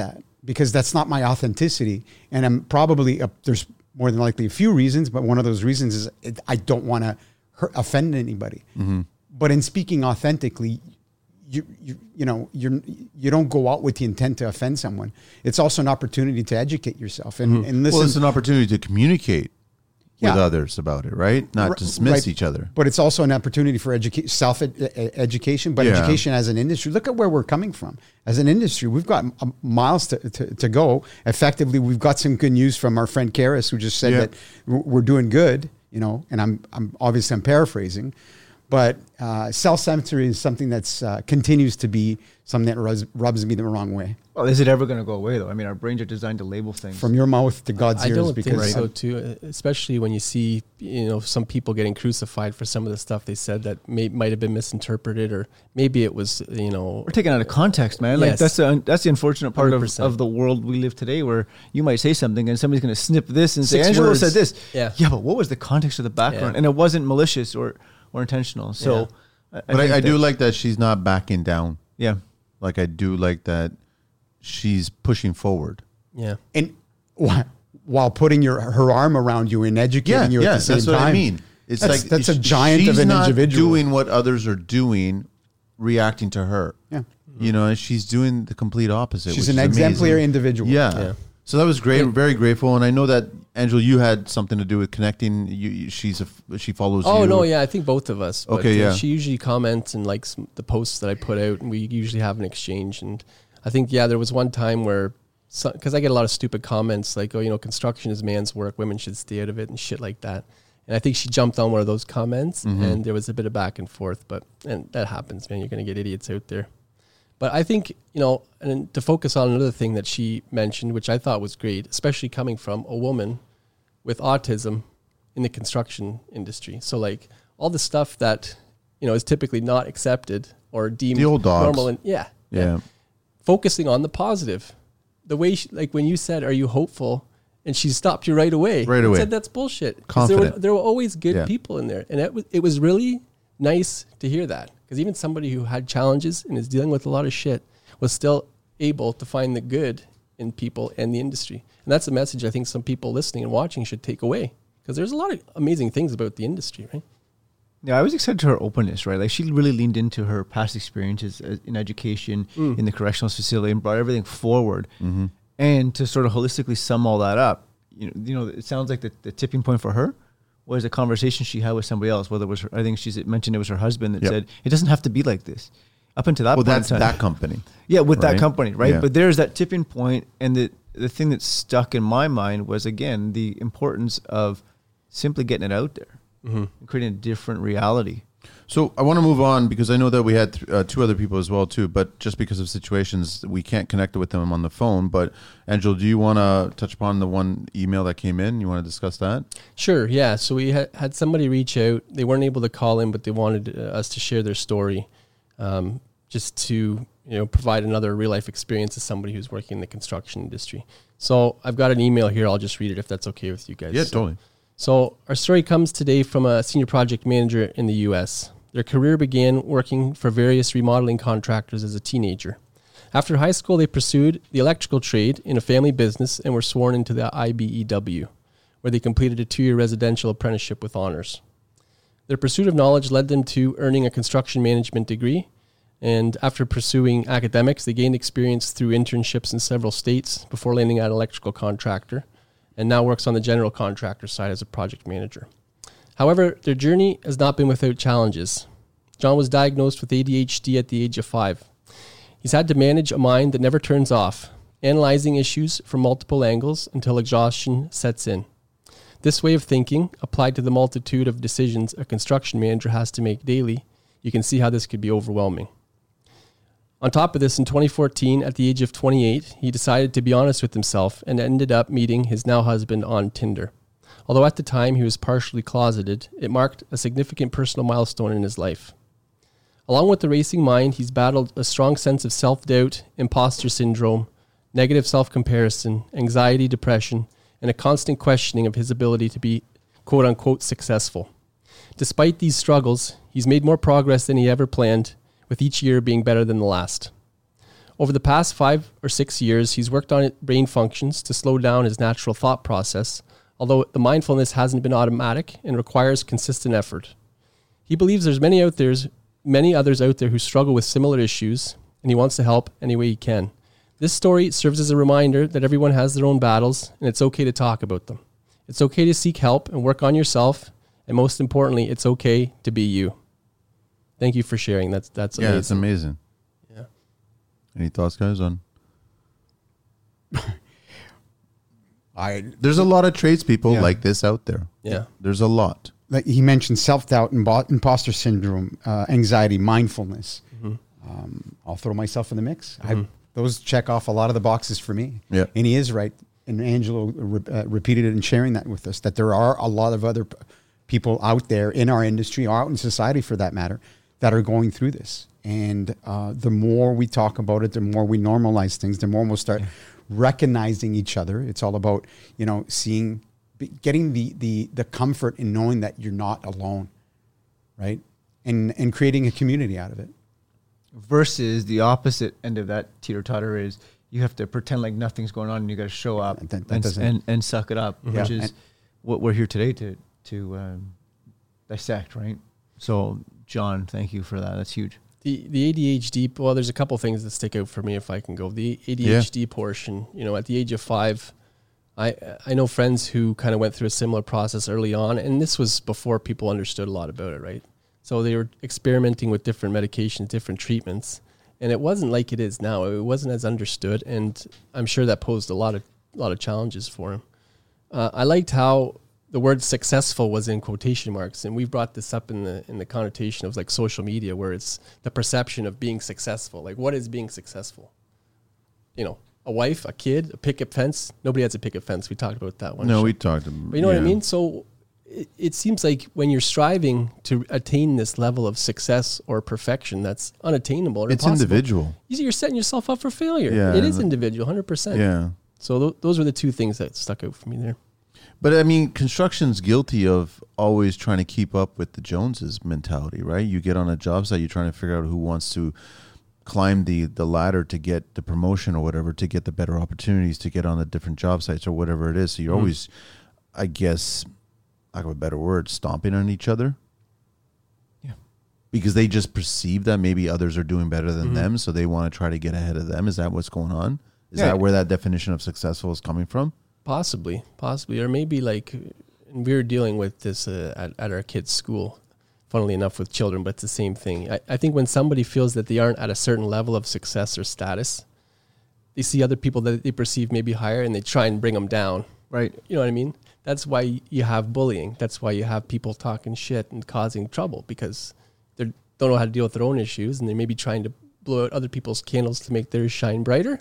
because that's not my authenticity. And I'm probably, a, there's more than likely a few reasons, but one of those reasons is it, I don't want to offend anybody. Mm-hmm. But in speaking authentically, you, you, you know, you're, you don't go out with the intent to offend someone. It's also an opportunity to educate yourself and, mm-hmm. and listen. Well, it's an opportunity to communicate with Yeah. others about it, right? Not R- dismiss right. each other. But it's also an opportunity for educa- self ed- education, but Yeah. education as an industry. Look at where we're coming from. As an industry, we've got m- miles to, to, to go. Effectively, we've got some good news from our friend Karis, who just said Yeah. that w- we're doing good, you know, and I'm, I'm obviously I'm paraphrasing, but uh, self-censor is something that's uh, continues to be something that rubs, rubs me the wrong way. Well, is it ever going to go away though? I mean, our brains are designed to label things. From your mouth to God's I ears. don't because think so too, especially when you see, you know, some people getting crucified for some of the stuff they said that may, might have been misinterpreted, or maybe it was, you know, We're taken out of context, man. Like Yes. that's the that's the unfortunate part of, one hundred percent. of the world we live today, where you might say something and somebody's going to snip this and Six say Angelo words. said this. Yeah. yeah, but what was the context of the background? Yeah. And it wasn't malicious or or intentional. So, Yeah. I, But think I, I do that- like that she's not backing down. yeah. Like I do like that she's pushing forward. yeah. and wh- while putting your her arm around you and educating you at the same that's time. what I mean. It's That's- like that's a sh- giant of she's an not individual. doing what others are doing, reacting to her. Yeah. You know, and she's doing the complete opposite. She's which an is exemplary amazing. individual. Yeah. Yeah. So that was great. Very grateful, and I know that Angela, you had something to do with connecting. You, you she's a f- she follows. Oh you. no, yeah, I think both of us. But, Okay, uh, yeah. She usually comments and likes the posts that I put out, and we usually have an exchange. And I think yeah, there was one time where, because I get a lot of stupid comments like, oh, you know, construction is man's work, women should stay out of it, and shit like that. And I think she jumped on one of those comments, Mm-hmm. and there was a bit of back and forth. But and that happens, man. You're gonna get idiots out there. But I think, you know, and to focus on another thing that she mentioned, which I thought was great, especially coming from a woman with autism in the construction industry. So like all the stuff that, you know, is typically not accepted or deemed The old dogs. normal. And yeah, Yeah. Focusing on the positive. The way, she, like when you said, are you hopeful? And she stopped you right away. Right and away. said that's bullshit. 'Cause There were, Confident. there were always good Yeah. people in there. And it was, it was really nice to hear that. Because even somebody who had challenges and is dealing with a lot of shit was still able to find the good in people and the industry. And that's a message I think some people listening and watching should take away. Because there's a lot of amazing things about the industry, right? Yeah, I was excited to her openness, right? Like she really leaned into her past experiences uh, in education, Mm. in the correctional facility, and brought everything forward. Mm-hmm. And to sort of holistically sum all that up, you know, you know, it sounds like the, the tipping point for her was a conversation she had with somebody else. Whether it was her, I think she's mentioned it was her husband that Yep. said it doesn't have to be like this. Up until that Well, point, that's in time, that company. yeah, with that right? company, right? Yeah. But there's that tipping point, and the the thing that stuck in my mind was again the importance of simply getting it out there, Mm-hmm. and creating a different reality. So I want to move on because I know that we had th- uh, two other people as well too, but just because of situations, we can't connect with them on the phone. But Angela, do you want to touch upon the one email that came in? You want to discuss that? Sure, yeah. So we had, had somebody reach out. They weren't able to call in, but they wanted uh, us to share their story, um, just to you know provide another real life experience as somebody who's working in the construction industry. So I've got an email here. I'll just read it if that's okay with you guys. Yeah, So- totally. So our story comes today from a senior project manager in the U S. Their career began working for various remodeling contractors as a teenager. After high school, they pursued the electrical trade in a family business and were sworn into the I B E W, where they completed a two-year residential apprenticeship with honors. Their pursuit of knowledge led them to earning a construction management degree, and after pursuing academics, they gained experience through internships in several states before landing at an electrical contractor, and now works on the general contractor side as a project manager. However, their journey has not been without challenges. John was diagnosed with A D H D at the age of five. He's had to manage a mind that never turns off, analyzing issues from multiple angles until exhaustion sets in. This way of thinking, applied to the multitude of decisions a construction manager has to make daily, you can see how this could be overwhelming. On top of this, in twenty fourteen, at the age of twenty-eight, he decided to be honest with himself and ended up meeting his now husband on Tinder. Although at the time he was partially closeted, it marked a significant personal milestone in his life. Along with the racing mind, he's battled a strong sense of self-doubt, imposter syndrome, negative self-comparison, anxiety, depression, and a constant questioning of his ability to be quote-unquote successful. Despite these struggles, he's made more progress than he ever planned, with each year being better than the last. Over the past five or six years, he's worked on brain functions to slow down his natural thought process, although the mindfulness hasn't been automatic and requires consistent effort. He believes there's many out there's many others out there who struggle with similar issues, and he wants to help any way he can. This story serves as a reminder that everyone has their own battles, and it's okay to talk about them. It's okay to seek help and work on yourself, and most importantly, it's okay to be you. Thank you for sharing. That's that's amazing. Yeah, it's amazing. Yeah. Any thoughts, guys, on? I There's a lot of tradespeople Yeah. like this out there. Yeah. There's a lot. like he mentioned self-doubt, imbo- imposter syndrome, uh, anxiety, mindfulness. Um, I'll throw myself in the mix. I, those check off a lot of the boxes for me. Yeah. And he is right. And Angelo re- uh, repeated it in sharing that with us, that there are a lot of other p- people out there in our industry, or out in society for that matter, that are going through this. And uh, the more we talk about it, the more we normalize things, the more we'll start recognizing each other. It's all about, you know, seeing, be- getting the, the, the comfort in knowing that you're not alone, right? And, and creating a community out of it. Versus the opposite end of that teeter-totter is you have to pretend like nothing's going on and you got to show up That- that and, doesn't- and, and suck it up, Yeah. which is And- what we're here today to, to um, dissect, right? So, John, thank you for that. That's huge. The the A D H D, well, there's a couple things that stick out for me if I can go. The A D H D portion, you know, at the age of five, I I know friends who kind of went through a similar process early on, and this was before people understood a lot about it, right? So they were experimenting with different medications, different treatments, and it wasn't like it is now. It wasn't as understood, and I'm sure that posed a lot of a lot of challenges for him. Uh, I liked how the word successful was in quotation marks, and we've brought this up in the in the connotation of like social media, where it's the perception of being successful. Like, what is being successful? You know, a wife, a kid, a picket fence. Nobody has a picket fence. We talked about that one. No, show. we talked about But you know what I mean? So it, it seems like when you're striving to attain this level of success or perfection that's unattainable or It's impossible, individual. You're setting yourself up for failure. Yeah, it is and- individual, one hundred percent. Yeah. So th- those were the two things that stuck out for me there. But I mean, construction's guilty of always trying to keep up with the Joneses mentality, right? You get on a job site, you're trying to figure out who wants to climb the, the ladder to get the promotion or whatever, to get the better opportunities, to get on the different job sites or whatever it is. So you're Mhm. always, I guess, lack of a better word, stomping on each other. Yeah. Because they just perceive that maybe others are doing better than Mhm. them, so they want to try to get ahead of them. Is that what's going on? Is Yeah. that where that definition of successful is coming from? Possibly, possibly, or maybe like, and we were dealing with this uh, at, at our kids' school, funnily enough, with children, but it's the same thing. I, I think when somebody feels that they aren't at a certain level of success or status, they see other people that they perceive maybe higher and they try and bring them down. Right. You know what I mean? That's why you have bullying. That's why you have people talking shit and causing trouble, because they don't know how to deal with their own issues and they may be trying to blow out other people's candles to make theirs shine brighter.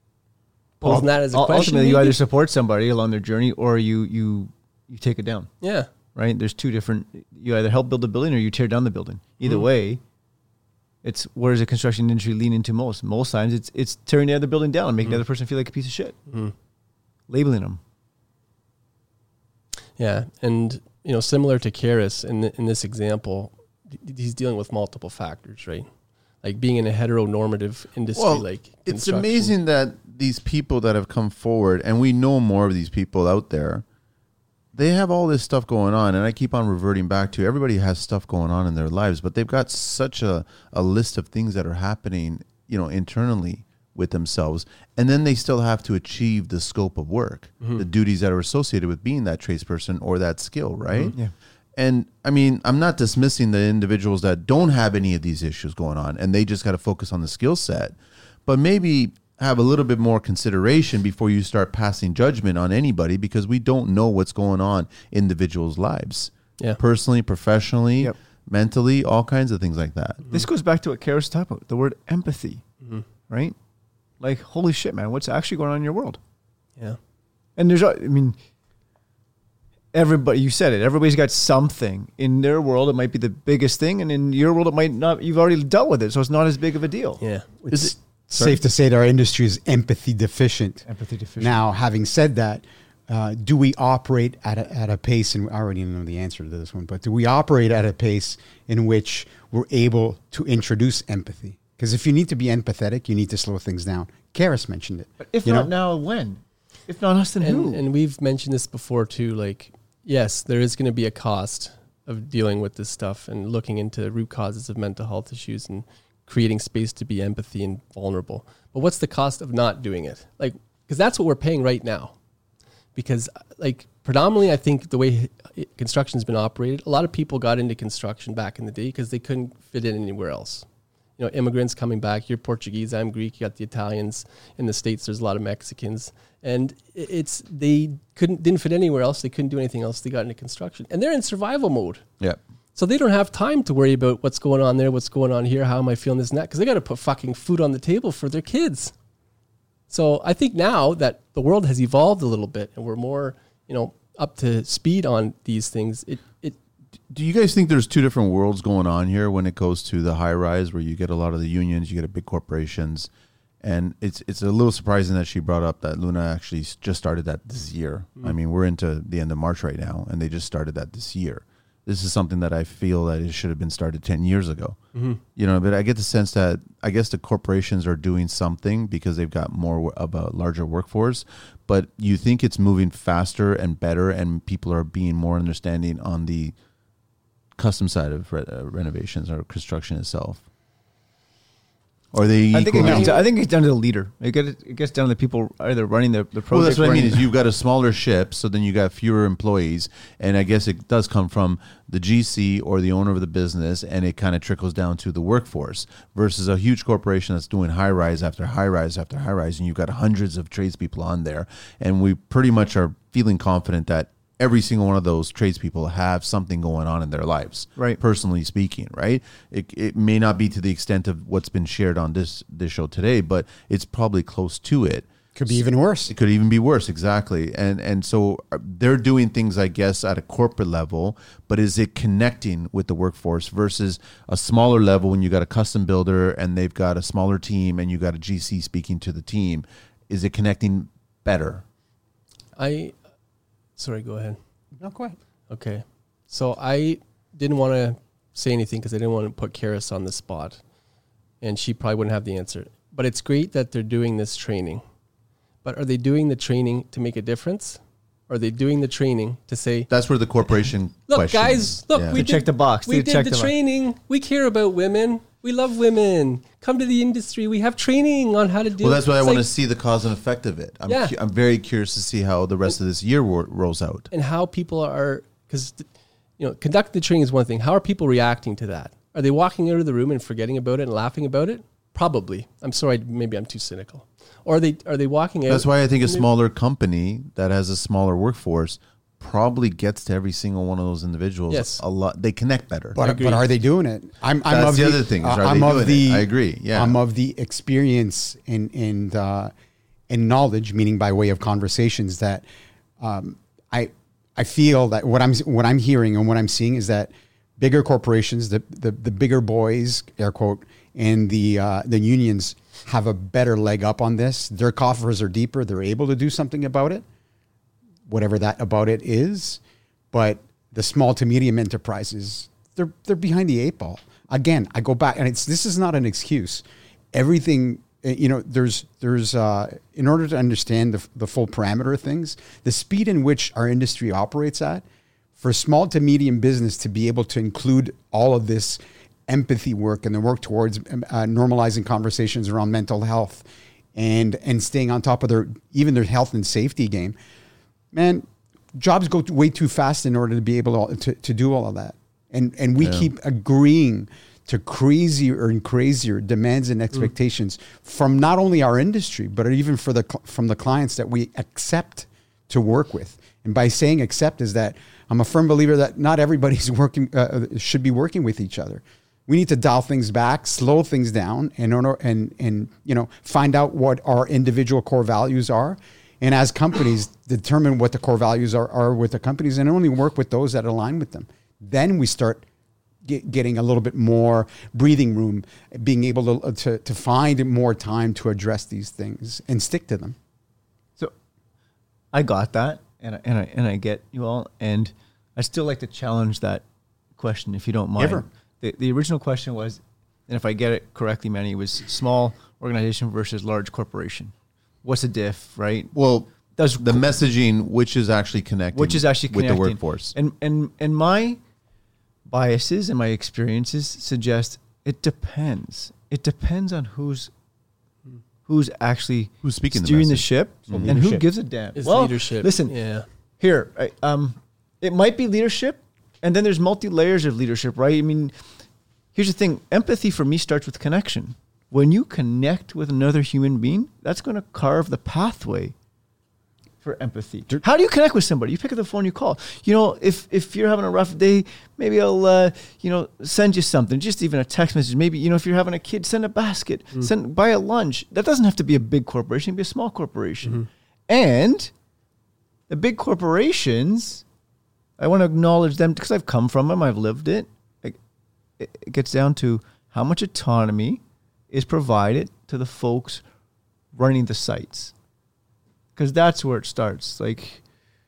Posing that as a Ul- question. Ultimately, you maybe? either support somebody along their journey or you you you take it down. Yeah. Right? There's two different. You either help build the building or you tear down the building. Either Mhm. way, it's where does the construction industry lean into most? Most times, it's it's tearing the other building down and making the other person feel like a piece of shit, Mhm. labeling them. Yeah, and you know, similar to Karis in th- in this example, th- he's dealing with multiple factors, right? Like being in a heteronormative industry, Well, like it's construction. amazing that these people that have come forward, and we know more of these people out there, they have all this stuff going on, and I keep on reverting back to everybody has stuff going on in their lives, but they've got such a, a list of things that are happening, you know, internally with themselves, and then they still have to achieve the scope of work, Mhm. the duties that are associated with being that tradesperson or that skill, right? Yeah. And I mean, I'm not dismissing the individuals that don't have any of these issues going on and they just got to focus on the skill set, but maybe have a little bit more consideration before you start passing judgment on anybody, because we don't know what's going on in individuals' lives, Yeah. personally, professionally, Yep. mentally, all kinds of things like that. This goes back to what Karis talked about, the word empathy, Mhm. right? Like, holy shit, man, what's actually going on in your world? Yeah. And there's, I mean, everybody, you said it, everybody's got something. In their world, it might be the biggest thing, and in your world, it might not, you've already dealt with it, so it's not as big of a deal. Yeah. It's Is it- safe to say that our industry is empathy deficient. Empathy deficient. Now, having said that, uh, do we operate at a, at a pace, and I already know the answer to this one, but do we operate at a pace in which we're able to introduce empathy? Because if you need to be empathetic, you need to slow things down. Karis mentioned it. But if you not know? now, when? If not us, then who? And, and we've mentioned this before too. Like, yes, there is going to be a cost of dealing with this stuff and looking into root causes of mental health issues and creating space to be empathy and vulnerable. But what's the cost of not doing it? Like, because that's what we're paying right now. Because like predominantly, I think the way construction has been operated, a lot of people got into construction back in the day because they couldn't fit in anywhere else. You know, immigrants coming back, you're Portuguese, I'm Greek, you got the Italians. In the States, there's a lot of Mexicans. And it's, they couldn't, didn't fit anywhere else. They couldn't do anything else. They got into construction. And they're in survival mode. Yeah. So they don't have time to worry about what's going on there, what's going on here, how am I feeling this and that, because they got to put fucking food on the table for their kids. So I think now that the world has evolved a little bit and we're more, you know, up to speed on these things, it, it, Do you guys think there's two different worlds going on here when it goes to the high rise, where you get a lot of the unions, you get big corporations, and it's it's a little surprising that she brought up that Luna actually s- just started that this year. Mm. I mean, we're into the end of March right now, and they just started that this year. This is something that I feel that it should have been started ten years ago. Mm-hmm. You know, but I get the sense that I guess the corporations are doing something because they've got more of a larger workforce, but you think it's moving faster and better, and people are being more understanding on the custom side of re- uh, renovations or construction itself? Or are they I think, it equally- gets, I think it's down to the leader. It gets, it gets down to the people either running the, the project. well, that's what I mean. running- Is you've got a smaller ship, so then you got fewer employees, and I guess it does come from the G C or the owner of the business, and it kind of trickles down to the workforce. Versus a huge corporation that's doing high rise after high rise after high rise, and you've got hundreds of tradespeople on there, and we pretty much are feeling confident that every single one of those tradespeople have something going on in their lives, Right. personally speaking, right? It, it may not be to the extent of what's been shared on this this show today, but it's probably close to it. Could be even worse. It could even be worse, exactly. And and so uh, they're doing things, I guess, at a corporate level, but is it connecting with the workforce versus a smaller level when you got a custom builder and they've got a smaller team and you got a G C speaking to the team? Is it connecting better? I, sorry, go ahead. Not quite. Okay. So I didn't want to say anything because I didn't want to put Karis on the spot. And she probably wouldn't have the answer. But it's great that they're doing this training. But are they doing the training to make a difference? Or are they doing the training to say, That's where the corporation look, question guys, is. look, Yeah. we To did, check the box. We To did check the, the box. training. We care about women. We love women. Come to the industry. We have training on how to do Well, that's why I it's want like- to see the cause and effect of it. I'm, Yeah. cu- I'm very curious to see how the rest of this year wo- rolls out. and how people are, because, you know, conducting the training is one thing. How are people reacting to that? Are they walking out of the room and forgetting about it and laughing about it? Probably. I'm sorry, maybe I'm too cynical. Or are they are they walking out? That's why I think a and they- smaller company that has a smaller workforce probably gets to every single one of those individuals Yes. a lot. They connect better. But, agree. but are they doing it? I'm, I'm That's of the other thing, is uh, are I'm they of doing the. it? I agree, yeah. I'm of the experience and and uh, and knowledge, meaning by way of conversations, that um, I I feel that what I'm what I'm hearing and what I'm seeing is that bigger corporations, the the, the bigger boys, air quote, and the uh, the unions have a better leg up on this. Their coffers are deeper. They're able to do something about it, whatever that about it is. But the small to medium enterprises, they're they're behind the eight ball. Again, I go back, and it's this is not an excuse. Everything, uh, you know, there's there's uh, in order to understand the the full parameter of things, the speed in which our industry operates at, for small to medium business to be able to include all of this empathy work and the work towards uh, normalizing conversations around mental health and and staying on top of their even their health and safety game, man, jobs go way too fast in order to be able to to, to do all of that, and and we Yeah. keep agreeing to crazier and crazier demands and expectations from not only our industry but even for the cl- from the clients that we accept to work with. And by saying accept is that I'm a firm believer that not everybody's working uh, should be working with each other. We need to dial things back, slow things down, and and and you know find out what our individual core values are, and as companies determine what the core values are are with the companies, and only work with those that align with them. Then we start get, getting a little bit more breathing room, being able to, to to find more time to address these things and stick to them. So I got that, and I, and I and I get you all, and I still like to challenge that question, if you don't mind. Ever. The, the original question was, And if I get it correctly, Manny, it was small organization versus large corporation. What's the diff, right? Well, Does the messaging, which is actually connecting, which is actually with connecting. the workforce. And and and my biases and my experiences suggest it depends. It depends on who's who's actually Who's speaking the steering the, message. ship, So and who leadership. gives a damn. It's well, leadership. Listen, Yeah. here, I, um, it might be leadership, and then there's multi layers of leadership, right? I mean, here's the thing: empathy for me starts with connection. When you connect with another human being, that's going to carve the pathway for empathy. How do you connect with somebody? You pick up the phone, you call. You know, if if you're having a rough day, maybe I'll uh, you know send you something, just even a text message. Maybe you know if you're having a kid, send a basket, Mm. send buy a lunch. That doesn't have to be a big corporation; it can be a small corporation. Mm-hmm. And the big corporations, I want to acknowledge them because I've come from them, I've lived it. It, it gets down to how much autonomy is provided to the folks running the sites. Because that's where it starts. Like,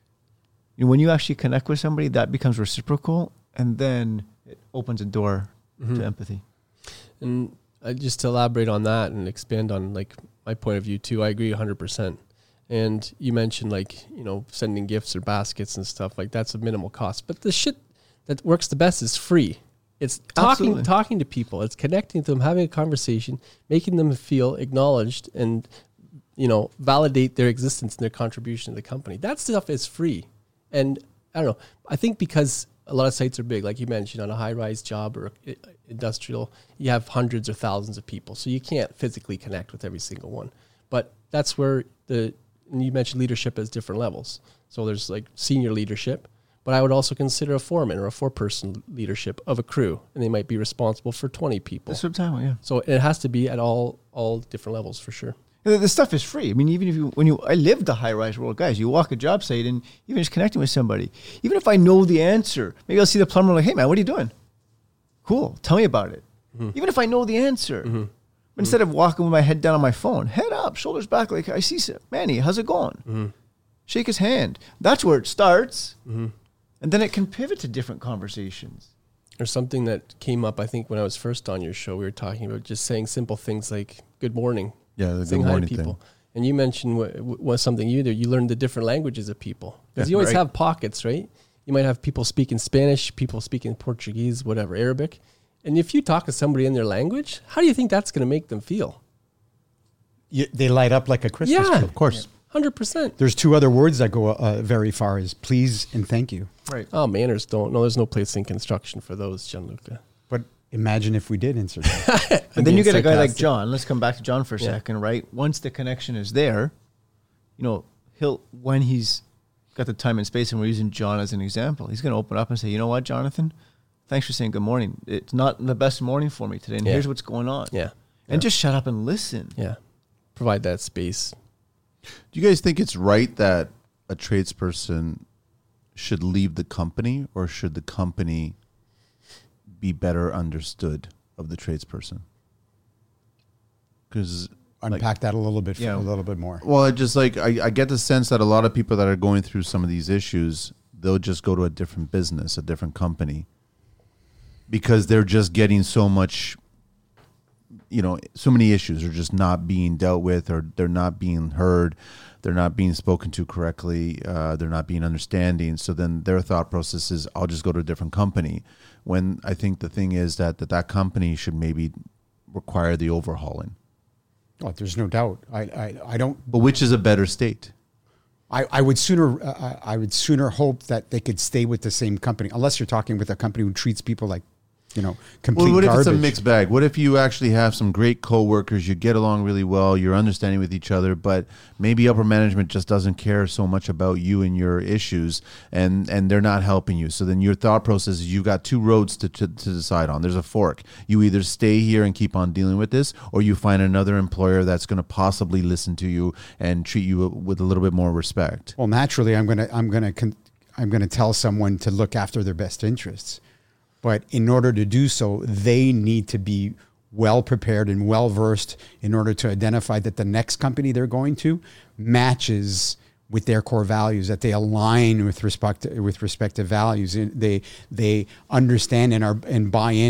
you know, when you actually connect with somebody, that becomes reciprocal, and then it opens a door Mm-hmm. to empathy. And uh, just to elaborate on that and expand on like my point of view too, I agree one hundred percent. And you mentioned like, you know, sending gifts or baskets and stuff like that's a minimal cost. But the shit that works the best is free. It's talking Absolutely. talking to people. It's connecting to them, having a conversation, making them feel acknowledged and, you know, validate their existence and their contribution to the company. That stuff is free. And I don't know, I think because a lot of sites are big, like you mentioned, on a high-rise job or i- industrial, you have hundreds or thousands of people. So you can't physically connect with every single one. But that's where the, and you mentioned leadership as different levels. So there's like senior leadership, but I would also consider a foreman or a four-person leadership of a crew, and they might be responsible for twenty people. That's what I'm talking about, yeah. So it has to be at all all different levels for sure. The, the stuff is free. I mean, even if you, when you, I lived the high-rise world, guys, you walk a job site and even just connecting with somebody, even if I know the answer, maybe I'll see the plumber like, hey man, what are you doing? Cool. Tell me about it. Mm-hmm. Even if I know the answer, mm-hmm. instead of walking with my head down on my phone, head up, shoulders back, like I see, Manny, how's it going? Mm-hmm. Shake his hand. That's where it starts. Mm-hmm. And then it can pivot to different conversations. There's something that came up, I think, when I was first on your show. We were talking about just saying simple things like "Good morning," Yeah, the saying good hi to morning people. thing. And you mentioned what was something you do. You learned the different languages of people because Yeah, you always right. have pockets, right? You might have people speaking Spanish, people speaking Portuguese, whatever, Arabic. And if you talk to somebody in their language, how do you think that's going to make them feel? You, they light up like a Christmas Yeah. tree. Of course. one hundred percent. There's two other words that go uh, very far: is please and thank you. Right. Oh, manners don't. No, there's no place in construction for those, Gianluca. But imagine if we did insert that. And then you get a guy like sarcastic. John. Let's come back to John for a Yeah. second, right? Once the connection is there, you know, he'll, when he's got the time and space, and we're using John as an example, he's going to open up and say, you know what, Jonathan? Thanks for saying good morning. It's not the best morning for me today, and Yeah. here's what's going on. Yeah. And just shut up and listen. Yeah. Provide that space. Do you guys think it's right that a tradesperson should leave the company, or should the company be better understood of the tradesperson? Because Unpack that a little bit, Yeah. a little bit more. well, I just like I, I get the sense that a lot of people that are going through some of these issues, they'll just go to a different business, a different company, because they're just getting so much, you know, so many issues are just not being dealt with, or they're not being heard, they're not being spoken to correctly, uh, they're not being understanding. So then their thought process is, I'll just go to a different company. When I think the thing is that that, that company should maybe require the overhauling. Oh, there's no doubt. I, I, I don't. But which is a better state? I, I would sooner. Uh, I would sooner hope that they could stay with the same company, unless you're talking with a company who treats people like, you know, complete Well, what garbage. if it's a mixed bag? What if you actually have some great coworkers, you get along really well, you're understanding with each other, but maybe upper management just doesn't care so much about you and your issues, and, and they're not helping you. So then your thought process is you've got two roads to, to, to decide on. There's a fork. You either stay here and keep on dealing with this, or you find another employer that's going to possibly listen to you and treat you with a little bit more respect. Well, naturally, I'm gonna, I'm gonna, con- I'm gonna tell someone to look after their best interests. But in order to do so, they need to be well prepared and well versed in order to identify that the next company they're going to matches with their core values, that they align with respect to, with respect to values, and they they understand and are and buy in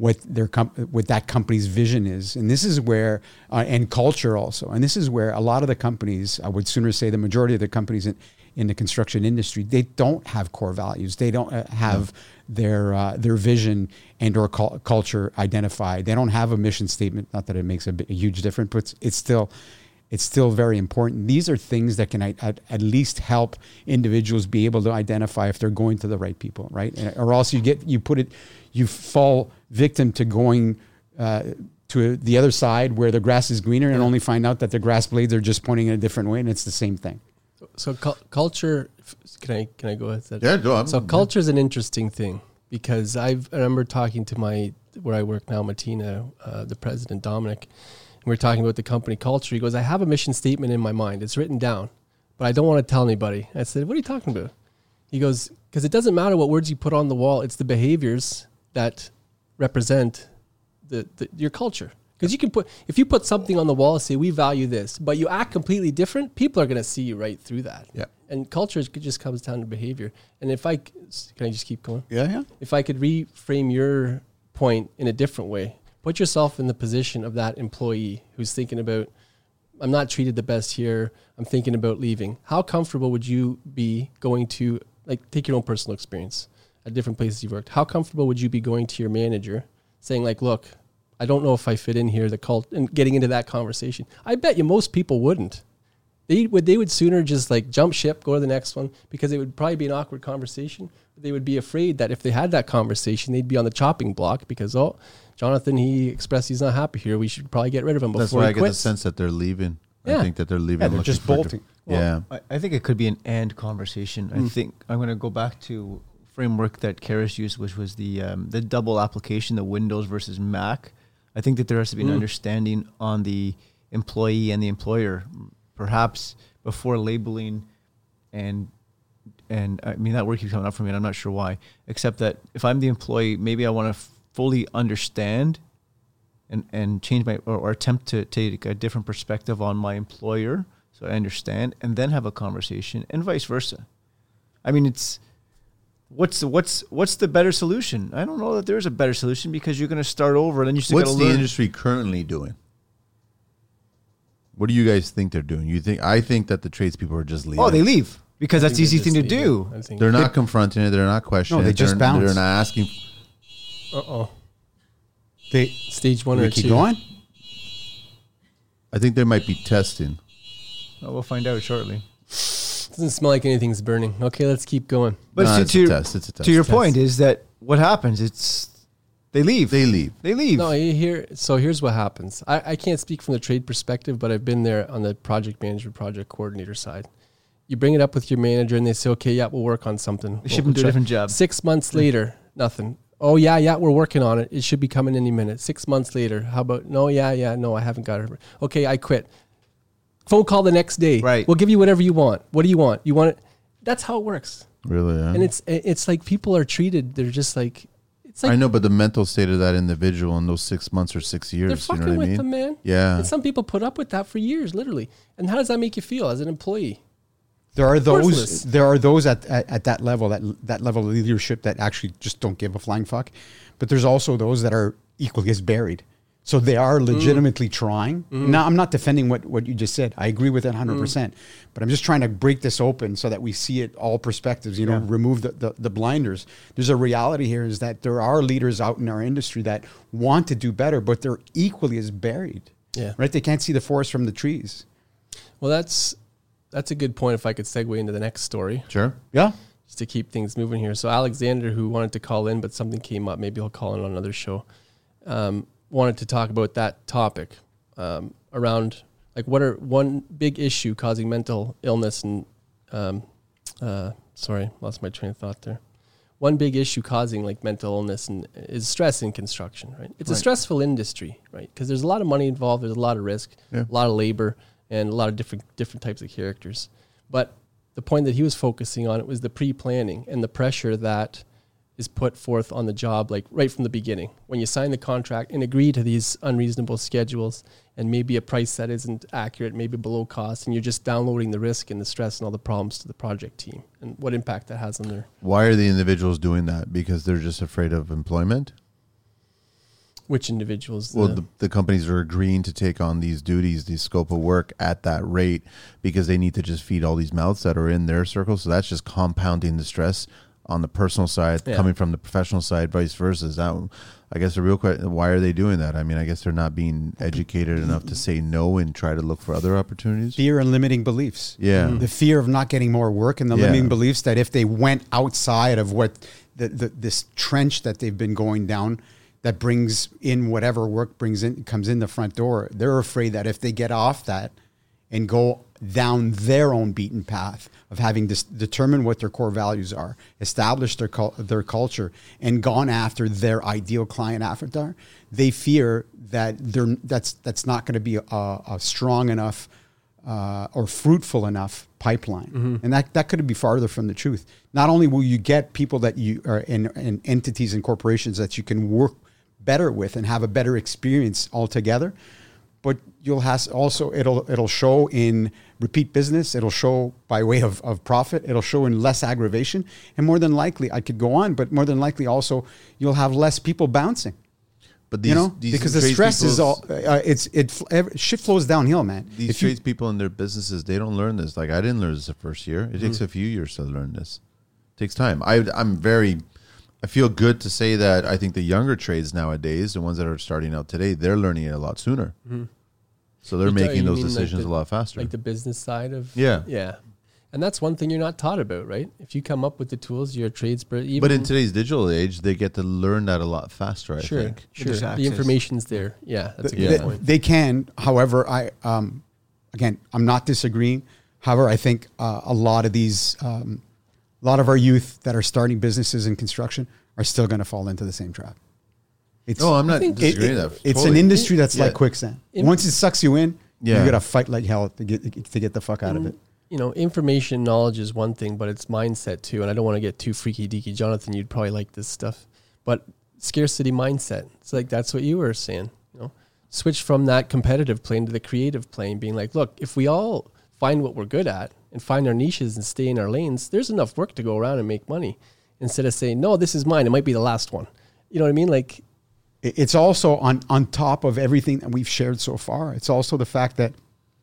what their comp- what that company's vision is. And this is where, uh, and culture also. And this is where a lot of the companies, I would sooner say the majority of the companies in, in the construction industry, they don't have core values. They don't uh, have no. their uh, their vision and or cul- culture identified. They don't have a mission statement. Not that it makes a, a huge difference, but it's, it's still it's still very important. These are things that can at, at least help individuals be able to identify if they're going to the right people, right? Or else you get you put it, you fall victim to going uh, to the other side where the grass is greener and only find out that the grass blades are just pointing in a different way, and it's the same thing. So cu- culture, can I can I go with that? Yeah, go on. So culture is an interesting thing because I've, I remember talking to my, where I work now, Matina, uh, the president, Dominic, and we we're talking about the company culture. He goes, I have a mission statement in my mind. It's written down, but I don't want to tell anybody. I said, what are you talking about? He goes, because it doesn't matter what words you put on the wall. It's the behaviors that represent the, the your culture. Because you can put, if you put something on the wall and say, we value this, but you act completely different, people are going to see you right through that. Yeah. And culture just comes down to behavior. And if I, can I just keep going? Yeah, yeah. If I could reframe your point in a different way, put yourself in the position of that employee who's thinking about, I'm not treated the best here, I'm thinking about leaving. How comfortable would you be going to, like, take your own personal experience at different places you've worked. How comfortable would you be going to your manager saying, like, look, I don't know if I fit in here, the cult, and getting into that conversation? I bet you most people wouldn't. They would they would sooner just like jump ship, go to the next one, because it would probably be an awkward conversation. They would be afraid that if they had that conversation, they'd be on the chopping block because, oh, Jonathan, he expressed he's not happy here. We should probably get rid of him before That's why he I get quits. the sense that they're leaving. Yeah. I think that they're leaving. Yeah, they're looking just for- bolting. yeah. I, I think it could be an and conversation. I think I'm going to go back to framework that Karis used, which was the um, the double application, the Windows versus Mac. I think that there has to be an Mm. understanding on the employee and the employer, perhaps before labeling and and I mean that word keeps coming up for me and I'm not sure why, except that if I'm the employee, maybe I want to f- fully understand and, and change my or, or attempt to take a different perspective on my employer so I understand and then have a conversation and vice versa. I mean, it's What's the, what's what's the better solution? I don't know that there's a better solution because you're going to start over and then you still got What's to the learn. industry currently doing? What do you guys think they're doing? You think I think that the tradespeople are just leaving. Oh, they leave because I that's the think easy they thing to just do. leave it. I think- They're not confronting it. They're not questioning No, they it. just they're, bounce. They're not asking. Uh-oh. They Stage one we or keep two. going. I think they might be testing. Well, we'll find out shortly. Doesn't smell like anything's burning. Okay, let's keep going. But No, to, it's to a your, test. It's a test. to your Test. point is that what happens? It's they leave. They leave. They leave. No, you hear. So here's what happens. I, I can't speak from the trade perspective, but I've been there on the project manager, project coordinator side. You bring it up with your manager, and they say, "Okay, yeah, we'll work on something." They ship We'll them to a try- different job. Six months later, nothing. Oh yeah, yeah, we're working on it. It should be coming any minute. Six months later, how about no? Yeah, yeah, no, I haven't got it. Okay, I quit. Phone call the next day. Right. We'll give you whatever you want. What do you want? You want it? That's how it works. Really? Yeah. And it's it's like people are treated. They're just like it's like I know, but the mental state of that individual in those six months or six years, they're you fucking know what I with mean? them, man. Yeah. And some people put up with that for years, literally. And how does that make you feel as an employee? There are those. Worthless. There are those at, at at that level, that that level of leadership that actually just don't give a flying fuck. But there's also those that are equally as buried. So they are legitimately trying. Now, I'm not defending what, what you just said. I agree with it one hundred percent. But I'm just trying to break this open so that we see it all perspectives, you know, Yeah. remove the, the, the blinders. There's a reality here is that there are leaders out in our industry that want to do better, but they're equally as buried. Yeah. Right? They can't see the forest from the trees. Well, that's that's a good point if I could segue into the next story, Sure. Yeah. just to keep things moving here. So Alexander, who wanted to call in, but something came up, maybe he'll call in on another show, um, wanted to talk about that topic um, around like what are one big issue causing mental illness and um, uh, sorry, lost my train of thought there. One big issue causing like mental illness and is stress in construction, right? It's a Right. stressful industry, right? Because there's a lot of money involved, there's a lot of risk, Yeah. a lot of labor, and a lot of different different types of characters. But the point that he was focusing on it was the pre-planning and the pressure that is put forth on the job, like right from the beginning. When you sign the contract and agree to these unreasonable schedules and maybe a price that isn't accurate, maybe below cost, and you're just downloading the risk and the stress and all the problems to the project team and what impact that has on their... Why are the individuals doing that? Because they're just afraid of employment? Which individuals? Well, the- the, the companies are agreeing to take on these duties, the scope of work at that rate because they need to just feed all these mouths that are in their circle. So that's just compounding the stress on the personal side, Yeah. coming from the professional side, vice versa. Is that, I guess the real question, why are they doing that? I mean, I guess they're not being educated enough to say no and try to look for other opportunities. Fear and limiting beliefs. Yeah. The fear of not getting more work and the Yeah. limiting beliefs that if they went outside of what the, the this trench that they've been going down that brings in whatever work brings in comes in the front door, they're afraid that if they get off that and go down their own beaten path of having to determine what their core values are, establish their cul- their culture, and gone after their ideal client avatar, they fear that they're that's that's not going to be a, a strong enough uh, or fruitful enough pipeline, Mm-hmm. and that that could be farther from the truth. Not only will you get people that you are in, in entities and corporations that you can work better with and have a better experience altogether, but you'll have also it'll it'll show in repeat business. It'll show by way of, of profit. It'll show in less aggravation, and more than likely, I could go on, but more than likely also you'll have less people bouncing. But these, You know, these because the trades stress is people's- all uh, it's it fl- every, shit flows downhill, man. These If you- tradespeople in their businesses, they don't learn this. Like I didn't learn this the first year. It takes a few years to learn this. It takes time. I, I'm very, I feel good to say that I think the younger trades nowadays, the ones that are starting out today, they're learning it a lot sooner. So they're You t- making you those mean like decisions the- a lot faster. like the business side of Yeah. yeah, and that's one thing you're not taught about, right? If you come up with the tools, you're a trades, but even but in today's digital age, they get to learn that a lot faster, I sure, think. sure, There's the access. information's there. Yeah, that's a good they, point. they can. However, I um, again, I'm not disagreeing. However, I think uh, a lot of these, um, a lot of our youth that are starting businesses in construction are still going to fall into the same trap. It's, No, I'm not think it- disagreeing it- with that. it's Totally. an industry that's Yeah. like quicksand. In- Once it sucks you in, Yeah. you got to fight like hell to get to get the fuck out of it. You know, information knowledge is one thing, but it's mindset too. And I don't want to get too freaky deaky. Jonathan, you'd probably like this stuff, but scarcity mindset. It's like that's what you were saying. You know, switch from that competitive plane to the creative plane, being like, look, if we all find what we're good at and find our niches and stay in our lanes, there's enough work to go around and make money. Instead of saying, no, this is mine. It might be the last one. You know what I mean? Like, It- It's also on on top of everything that we've shared so far. It's also the fact that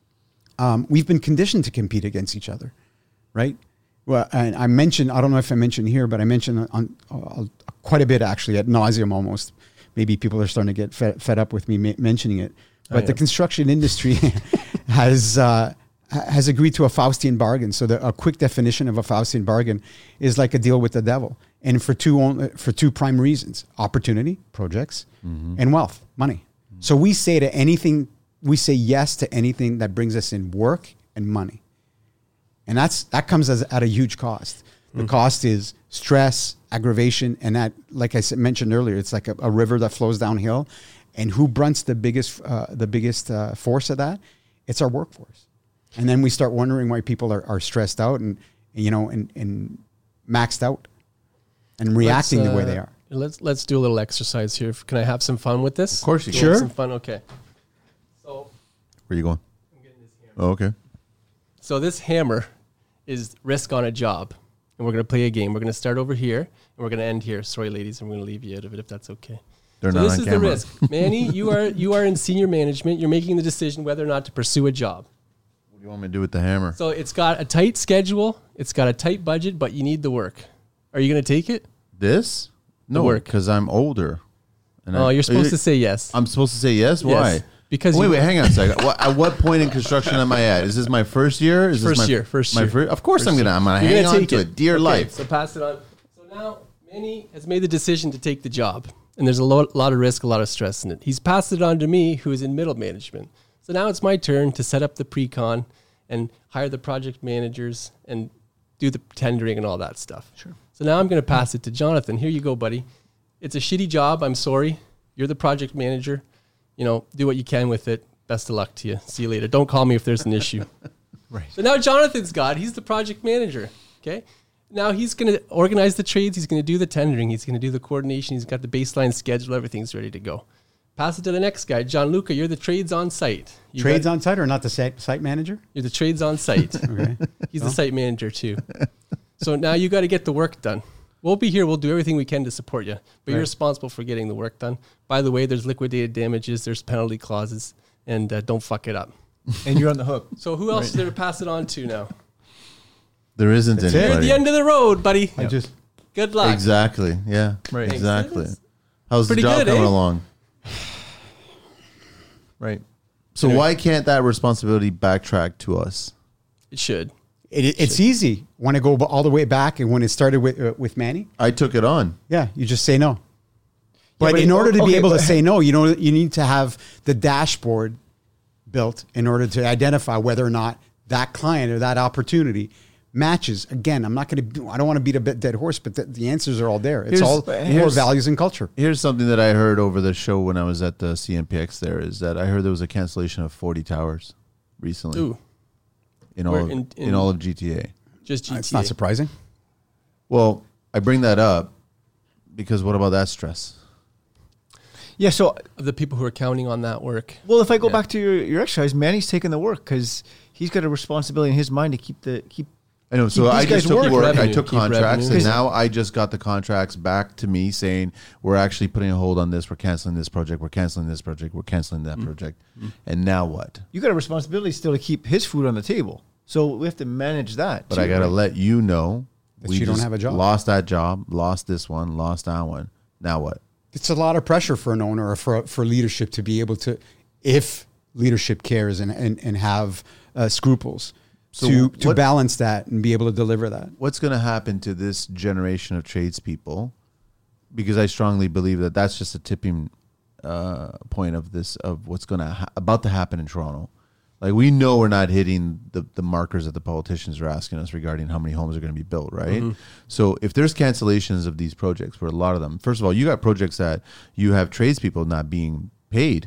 um, we've been conditioned to compete against each other, right? Well, and I mentioned, I don't know if I mentioned here, but I mentioned on, uh, quite a bit actually ad nauseum almost. Maybe people are starting to get fed, fed up with me ma- mentioning it. But yeah. the construction industry has uh, ha- has agreed to a Faustian bargain. So the, a quick definition of a Faustian bargain is like a deal with the devil, and for two only, for two prime reasons: opportunity, projects, and wealth, money. So we say to anything, we say yes to anything that brings us in work and money. And that's that comes as at a huge cost. The cost is stress, aggravation, and that, like I said, mentioned earlier, it's like a, a river that flows downhill. And who brunts the biggest uh, the biggest uh, force of that? It's our workforce. And then we start wondering why people are, are stressed out and, you know and, and maxed out and reacting let's, the way uh, they are. Let's let's do a little exercise here. Can I have some fun with this? Of course you Can can. we have Sure. Some fun. Okay. So Where you going? I'm getting this hammer. Oh, okay. So this hammer is risk on a job, and we're going to play a game. We're going to start over here, and we're going to end here. Sorry, ladies, I'm going to leave you out of it if that's okay. They're So not this on is camera. the risk, Manny. You are you are in senior management. You're making the decision whether or not to pursue a job. What do you want me to do with the hammer? So it's got a tight schedule. It's got a tight budget, but you need the work. Are you going to take it? This? No, work. because I'm older. And Oh, I- you're supposed to say yes. I'm supposed to say yes? Why? Yes, because wait, you- wait, hang on a second. What, at what point in construction am I at? Is this my first year? Is First this my, year, first my year. First, of course, First I'm gonna. year. I'm gonna You're hang gonna on take to it. it, dear Okay, life. So pass it on. So now Manny has made the decision to take the job, and there's a lot, lot of risk, a lot of stress in it. He's passed it on to me, who is in middle management. So now it's my turn to set up the pre-con and hire the project managers and do the tendering and all that stuff. Sure. So now I'm going to pass it to Jonathan. Here you go, buddy. It's a shitty job. I'm sorry. You're the project manager. You know, do what you can with it. Best of luck to you. See you later. Don't call me if there's an issue. Right. So now Jonathan's got, he's the project manager. Okay. Now he's going to organize the trades. He's going to do the tendering. He's going to do the coordination. He's got the baseline schedule. Everything's ready to go. Pass it to the next guy. Gianluca, you're the trades on site. You Trades got- on site or not the site, site manager? You're the trades on site. Okay. He's the site manager too. So now you got to get the work done. We'll be here. We'll do everything we can to support you. But Right. you're responsible for getting the work done. By the way, there's liquidated damages. There's penalty clauses. And uh, don't fuck it up. And you're on the hook. So who else is there to pass it on to now? There isn't That's it. You're at anybody. the end of the road, buddy. I just Good luck. Exactly. Yeah. Right. Exactly. It's How's the pretty job good, coming eh? along? Right. So why can't that responsibility backtrack to us? It should. it, it's easy. Want to go all the way back and when it started with uh, with Manny? I took it on. Yeah, you just say no. But, but in it- order to okay, be able to but- say no, you know, you need to have the dashboard built in order to identify whether or not that client or that opportunity matches. Again, I'm not going to. I don't want to beat a bit dead horse, but the, the answers are all there. It's Here's- all core here's- values and culture. Here's something that I heard over the show when I was at the C M P X there is that I heard there was a cancellation of forty towers recently Ooh, in all Where of, in- in, in- all of G T A. just G T A. It's not surprising. Well, I bring that up because what about that stress? Yeah. So, Of the people who are counting on that work. well, if I go Yeah. back to your, your exercise, Manny's taking the work because he's got a responsibility in his mind to keep the keep. I know. So Keep I these just guys took work. work. I Revenue, took keep contracts, revenue. and now I just got the contracts back to me saying we're actually putting a hold on this. We're canceling this project. We're canceling this project. We're canceling that project. And now what? You got a responsibility still to keep his food on the table. So we have to manage that. But too, I got to right? let you know That you don't just have a job. Lost that job. Lost this one. Lost that one. Now what? It's a lot of pressure for an owner or for for leadership to be able to, if leadership cares and and, and have uh, scruples, So to to what- balance that and be able to deliver that. What's going to happen to this generation of tradespeople? Because I strongly believe that that's just a tipping uh, point of this of what's going to ha- about to happen in Toronto. Like we know we're not hitting the, the markers that the politicians are asking us regarding how many homes are going to be built, right? So if there's cancellations of these projects, for a lot of them, first of all, you got projects that you have tradespeople not being paid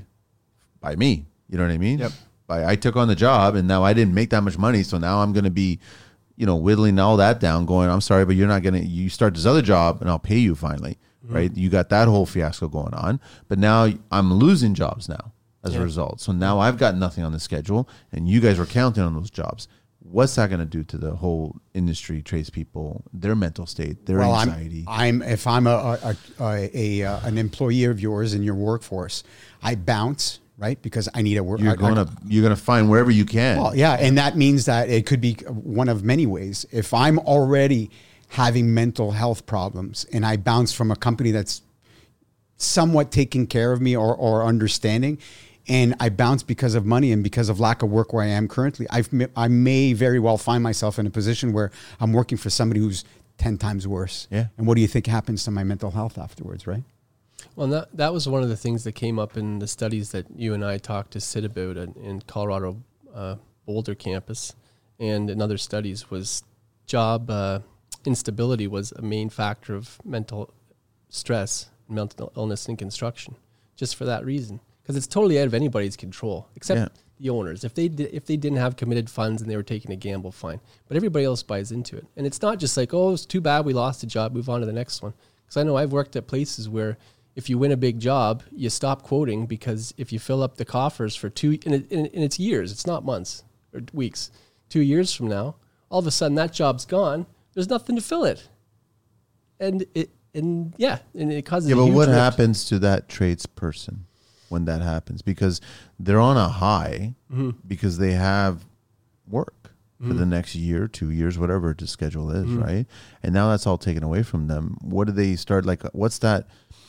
by me. You know what I mean? Yep. By I took on the job and now I didn't make that much money, so now I'm going to be, you know, whittling all that down. Going, I'm sorry, but you're not going to. You start this other job and I'll pay you finally, right? You got that whole fiasco going on, but now I'm losing jobs now as a result. So now I've got nothing on the schedule, and you guys were counting on those jobs. What's that going to do to the whole industry, tradespeople, their mental state, their Well, anxiety? I'm, I'm if I'm a, a, a, a uh, an employee of yours in your workforce, I bounce, right? Because I need a work. you're I- going I- to you're going to find wherever you can. Well, yeah, and that means that it could be one of many ways. If I'm already having mental health problems and I bounce from a company that's somewhat taking care of me or, or understanding, and I bounce because of money and because of lack of work where I am currently, I've, I may very well find myself in a position where I'm working for somebody who's ten times worse. Yeah. And what do you think happens to my mental health afterwards, right? Well, and that, that was one of the things that came up in the studies that you and I talked to Sid about in, in Colorado uh, Boulder campus and in other studies was job uh, instability was a main factor of mental stress, mental illness in construction, just for that reason. Because it's totally out of anybody's control, except Yeah. the owners. If they di- if they didn't have committed funds and they were taking a gamble, fine. But everybody else buys into it, and it's not just like, oh, it's too bad we lost a job, move on to the next one. Because I know I've worked at places where if you win a big job, you stop quoting because if you fill up the coffers for two, and, it, and it's years, it's not months or weeks, two years from now, all of a sudden that job's gone. There's nothing to fill it, and it and yeah, and it causes. Yeah, a but huge what rift. happens to that tradesperson when that happens? Because they're on a high because they have work for the next year, two years, whatever the schedule is, right? And now that's all taken away from them. What do they start like? What's that?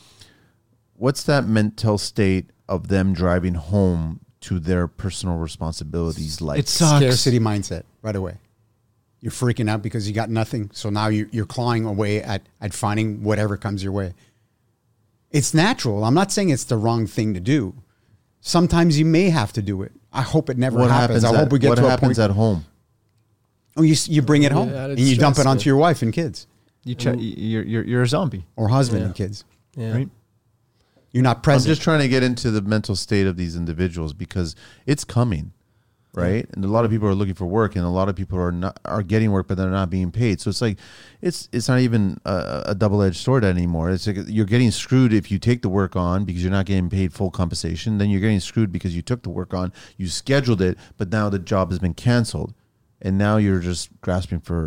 What's that mental state of them driving home to their personal responsibilities like? It sucks. Scarcity mindset right away. You're freaking out because you got nothing. So now you, you're clawing away at, at finding whatever comes your way. It's natural. I'm not saying it's the wrong thing to do. Sometimes you may have to do it. I hope it never what happens. happens? I at, hope we get what to a happens point. at home? Oh, you, you bring it Yeah, home added and you dump it stress, onto yeah. your wife and kids You ch- you're, you're you're a zombie, or husband Yeah. and kids. Yeah. right? You're not I'm present. just trying to get into the mental state of these individuals because it's coming, right? And a lot of people are looking for work, and a lot of people are not are getting work, but they're not being paid. So it's like it's it's not even a, a double edged sword anymore. It's like you're getting screwed if you take the work on because you're not getting paid full compensation. Then you're getting screwed because you took the work on, you scheduled it, but now the job has been canceled, and now you're just grasping for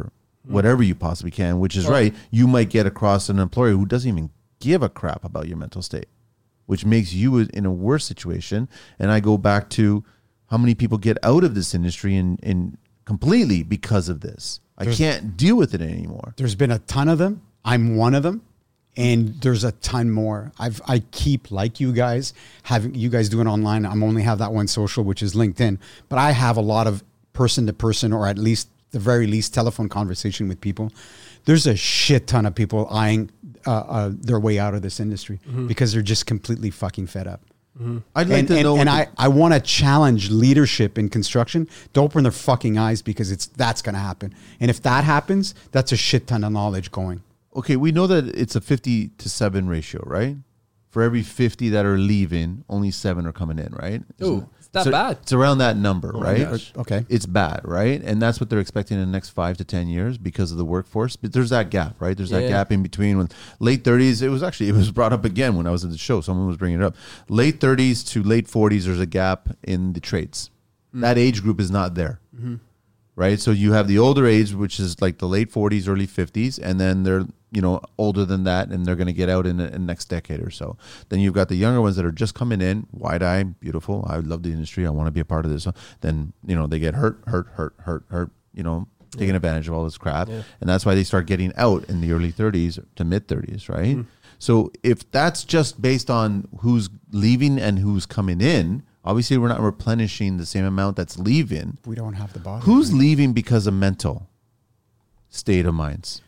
whatever you possibly can, which is Or- right. You might get across an employer who doesn't even give a crap about your mental state, which makes you in a worse situation. And I go back to how many people get out of this industry and, and completely because of this. I There's- can't deal with it anymore. There's been a ton of them. I'm one of them. And there's a ton more. I've I keep, like you guys, having you guys doing online. I'm only have that one social, which is LinkedIn. But I have a lot of person to person, or at least the very least telephone conversation with people. There's a shit ton of people eyeing uh, uh, their way out of this industry Mm-hmm. because they're just completely fucking fed up. I'd like and to and, know. and what I, I want to challenge leadership in construction to open their fucking eyes, because it's that's going to happen. And if that happens, that's a shit ton of knowledge going. the, okay, we know that it's a fifty to seven ratio, right? For every fifty that are leaving, only seven are coming in, right? Ooh, it's that so bad. It's around that number, right? gosh. Okay. It's bad, right? And that's what they're expecting in the next five to ten years because of the workforce. But there's that gap, right? There's that Yeah. gap in between when late thirties. It was actually it was brought up again when I was at the show. Someone was bringing it up. Late thirties to late forties. There's a gap in the trades. That age group is not there. Right, so you have the older age, which is like the late forties, early fifties, and then they're you know older than that, and they're going to get out in the, in the next decade or so. Then you've got the younger ones that are just coming in, wide-eyed, beautiful. I love the industry. I want to be a part of this. Then you know they get hurt, hurt, hurt, hurt, hurt. You know, taking advantage of all this crap, Yeah. and that's why they start getting out in the early thirties to mid thirties, right? So if that's just based on who's leaving and who's coming in. Obviously, we're not replenishing the same amount that's leaving. We don't have the body. Who's leaving because of mental state of minds?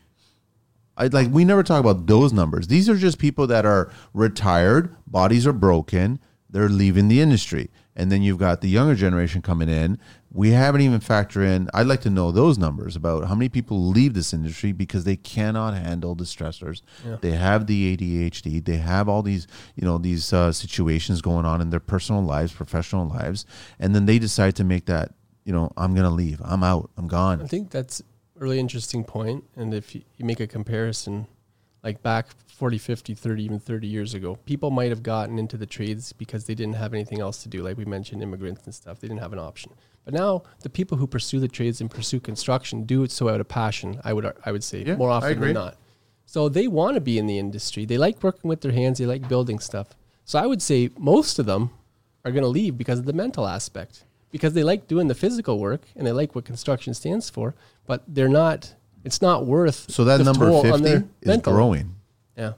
I like we never talk about those numbers. These are just people that are retired, bodies are broken, they're leaving the industry. And then you've got the younger generation coming in. We haven't even factored in, I'd like to know those numbers about how many people leave this industry because they cannot handle the stressors. Yeah. They have the A D H D. They have all these, you know, these uh, situations going on in their personal lives, professional lives. And then they decide to make that, you know, I'm going to leave. I'm out. I'm I gone. think that's a really interesting point. And if you, you make a comparison, like back forty, fifty, thirty, even thirty years ago, people might have gotten into the trades because they didn't have anything else to do. Like we mentioned, immigrants and stuff, they didn't have an option. But now the people who pursue the trades and pursue construction do it so out of passion, I would I would say, Yeah, more I often agree. than not. So they want to be in the industry. They like working with their hands. They like building stuff. So I would say most of them are going to leave because of the mental aspect, because they like doing the physical work and they like what construction stands for, but they're not, it's not worth So that the number toll on fifty their is mental. growing. Yeah.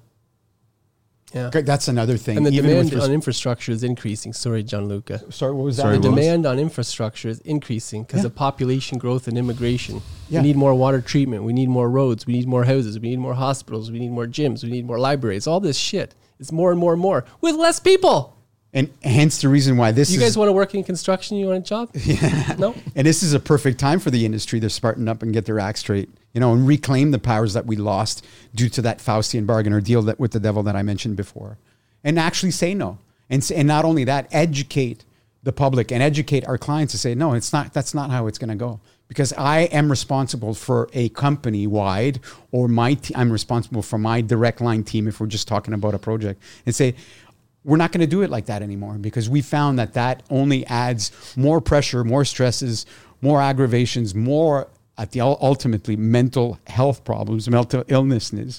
Yeah. Okay, that's another thing. And the Even with demand res- on infrastructure is increasing. Sorry, Gianluca. sorry, what was that? Sorry, The what was- demand on infrastructure is increasing because Yeah. of population growth and immigration. Yeah. We need more water treatment. We need more roads. We need more houses. We need more hospitals. We need more gyms. We need more libraries. All this shit. It's more and more and more with less people. And hence the reason why this You is guys want to work in construction? You want a job? Yeah. No? And this is a perfect time for the industry to smarten up and get their act straight, you know, and reclaim the powers that we lost due to that Faustian bargain or deal that with the devil that I mentioned before, and actually say no. And s- and not only that, educate the public and educate our clients to say no. It's not. That's not how it's going to go. Because I am responsible for a company wide, or my te- I'm responsible for my direct line team. If we're just talking about a project, and say, we're not going to do it like that anymore, because we found that that only adds more pressure, more stresses, more aggravations, more at the ul- ultimately mental health problems, mental illnesses,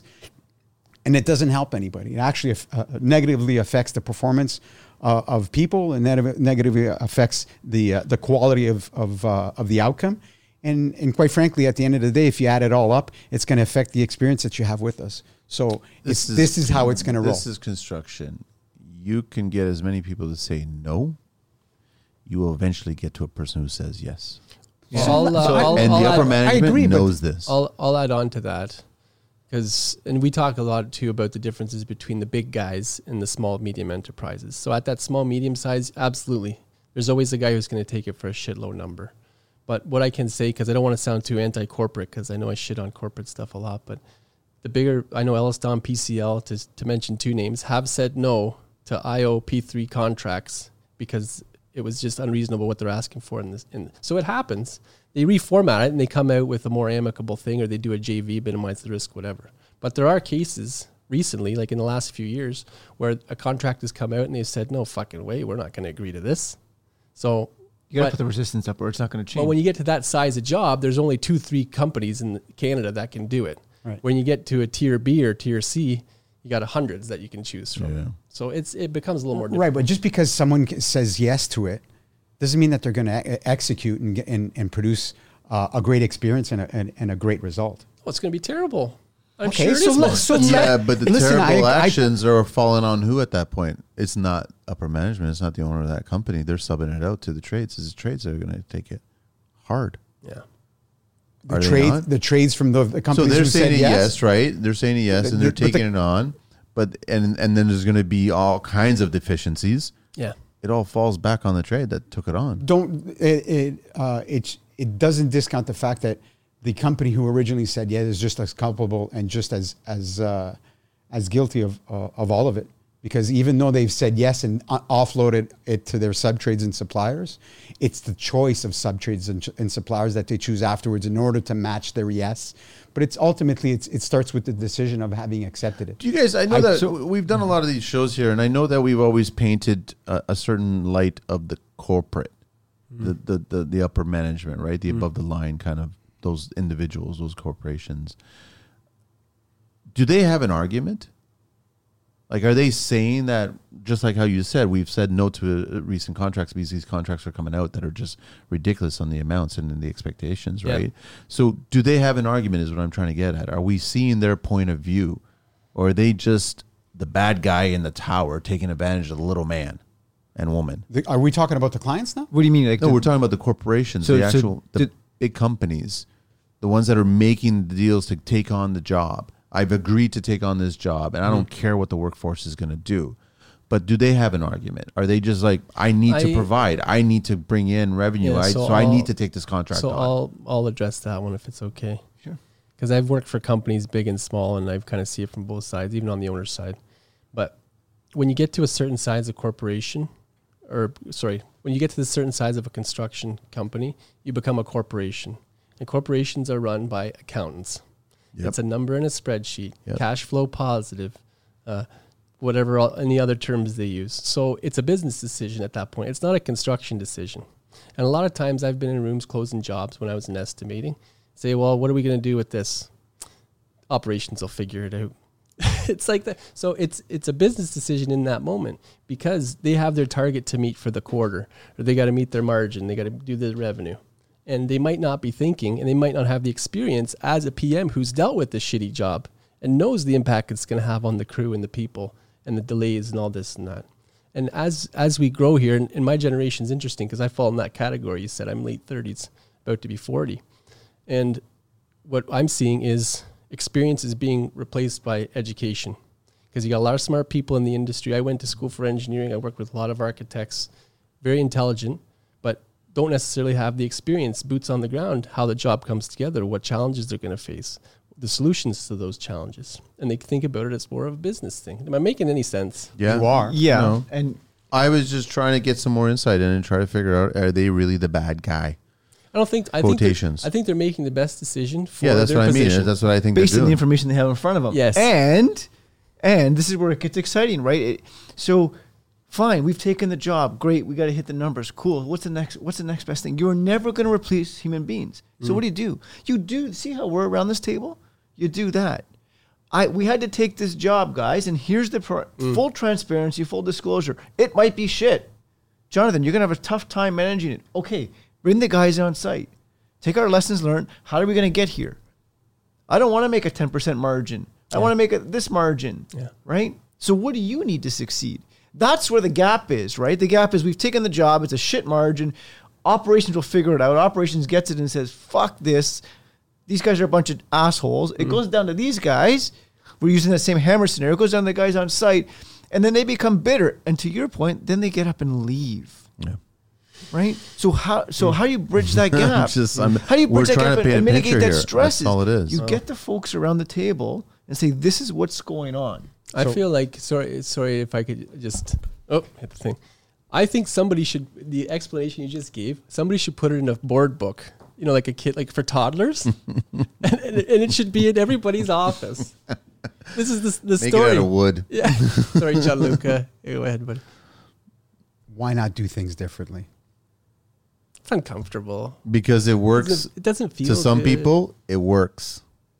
and it doesn't help anybody. It actually aff- uh, negatively affects the performance uh, of people, and that negatively affects the uh, the quality of of uh, of the outcome. And and quite frankly, at the end of the day, if you add it all up, it's going to affect the experience that you have with us. So this is this is how it's going to roll. This is construction. You can get as many people to say no. You will eventually get to a person who says yes. So I'll, uh, So- I'll- and I'll the upper add- management agree, but- knows this. I'll I'll add on to that, because and we talk a lot too about the differences between the big guys and the small medium enterprises. So at that small medium size, absolutely, there's always a guy who's going to take it for a shitload number. But what I can say, because I don't want to sound too anti-corporate, because I know I shit on corporate stuff a lot, but the bigger, I know Elliston, P C L, to to mention two names, have said no to I O P three contracts because it was just unreasonable what they're asking for in this. In, so it happens. They reformat it and they come out with a more amicable thing, or they do a J V, minimize the risk, whatever. But there are cases recently, like in the last few years, where a contract has come out and they've said, no fucking way, we're not going to agree to this. So You got to But- put the resistance up or it's not going to change. But when you get to that size of job, there's only two, three companies in Canada that can do it. Right. When you get to a tier B or tier C, you got hundreds that you can choose from. Yeah. So it's it becomes a little more difficult. Right, but just because someone c- says yes to it doesn't mean that they're going to e- execute and, get, and and produce uh, a great experience and a, and, and a great result. Oh, it's going to be terrible. I'm Okay, sure it so is let- most so of the time. Yeah, but the Listen, terrible I- I- actions are falling on who at that point? It's not upper management. It's not the owner of that company. They're subbing it out to the trades. It's the trades that are going to take it hard. Yeah. The Are they trade, not? the trades from the, the So companies they're who saying said it yes. yes, right? They're saying it yes, The- and they're the- but the- taking it on. But and and then there's going to be all kinds of deficiencies. Yeah. It all falls back on the trade that took it on. Don't it it, uh, it it doesn't discount the fact that the company who originally said yes is just as culpable and just as as uh, as guilty of uh, of all of it, because even though they've said yes and uh, offloaded it to their subtrades and suppliers, it's the choice of subtrades and, and suppliers that they choose afterwards in order to match their yes. But it's ultimately it's, it starts with the decision of having accepted it. Do you guys? I know I- that so- w- we've done a lot of these shows here, and I know that we've always painted a, a certain light of the corporate, the, the the the upper management, right? The above the line kind of those individuals, those corporations. Do they have an argument? Like, are they saying that, just like how you said, we've said no to uh, recent contracts because these contracts are coming out that are just ridiculous on the amounts and in the expectations, Yeah. right? So do they have an argument is what I'm trying to get at. Are we seeing their point of view, or are they just the bad guy in the tower taking advantage of the little man and woman? The- are we talking about the clients now? what do you mean? Like No, the- we're talking about the corporations, So- the so actual the did- big companies, the ones that are making the deals to take on the job. I've agreed to take on this job, and I don't care what the workforce is going to do. But do they have an argument? Are they just like, I need to I- provide, I need to bring in revenue, Yeah, I, so so, I I'll- need to take this contract So on? I'll I'll address that one if it's okay. Sure. Because I've worked for companies big and small, and I've kind of see it from both sides, even on the owner's side. But when you get to a certain size of corporation, or sorry, when you get to the certain size of a construction company, you become a corporation. And corporations are run by accountants. Yep. It's a number in a spreadsheet, Yep. cash flow positive, uh, whatever all, any other terms they use. So it's a business decision at that point. It's not a construction decision. And a lot of times I've been in rooms closing jobs when I was in estimating. Say, well, what are we going to do with this? Operations will figure it out. It's like that. So it's it's a business decision in that moment because they have their target to meet for the quarter, or they got to meet their margin, they got to do the revenue. And they might not be thinking, and they might not have the experience as a P M who's dealt with this shitty job and knows the impact it's going to have on the crew and the people and the delays and all this and that. And as as we grow here, and, and my generation is interesting because I fall in that category. You said I'm late thirties, about to be forty. And what I'm seeing is experience is being replaced by education because you got a lot of smart people in the industry. I went to school for engineering. I worked with a lot of architects, very intelligent, but don't necessarily have the experience, boots on the ground, how the job comes together, what challenges they're going to face, the solutions to those challenges. And they think about it as more of a business thing. Am I making any sense? yeah. You are. Yeah. No. And I was just trying to get some more insight in and try to figure out, are they really the bad guy? I don't think, I Quotations. think, they're- I think they're making the best decision for Yeah, that's their what position. I mean. That's what I think based they're on the doing. information they have in front of them. Yes. And and this is where it gets exciting, right? It, so fine, we've taken the job. Great, we got to hit the numbers. Cool. What's the next what's the next best thing? You're never going to replace human beings. So what do you do? You do see how we're around this table? You do that. I we had to take this job, guys, and here's the pro- full transparency, full disclosure. It might be shit. Jonathan, you're going to have a tough time managing it. Okay, bring the guys on site. Take our lessons learned. How are we going to get here? I don't want to make a ten percent margin. I Yeah. want to make a, this margin, Yeah. right? So what do you need to succeed? That's where the gap is, right? The gap is we've taken the job. It's a shit margin. Operations will figure it out. Operations gets it and says, fuck this. These guys are a bunch of assholes. It goes down to these guys. We're using that same hammer scenario. It goes down to the guys on site. And then they become bitter. And to your point, then they get up and leave. Yeah. Right? So how so how do you bridge that I'm gap? just- I'm- how do you we're bridge that trying gap to and, paint a and mitigate picture that here. stress? That's all it is. You Oh. get the folks around the table and say, this is what's going on. I So- feel like sorry, sorry if I could just oh hit the thing. I think somebody should the explanation you just gave. Somebody should put it in a board book. You know, like a kid, like for toddlers, and, and, and it should be in everybody's office. This is the the Make story. it out of wood. Yeah. Sorry, Gianluca. Go ahead, buddy. Why not do things differently? uncomfortable. because it works It doesn't feel to some good. people. It works.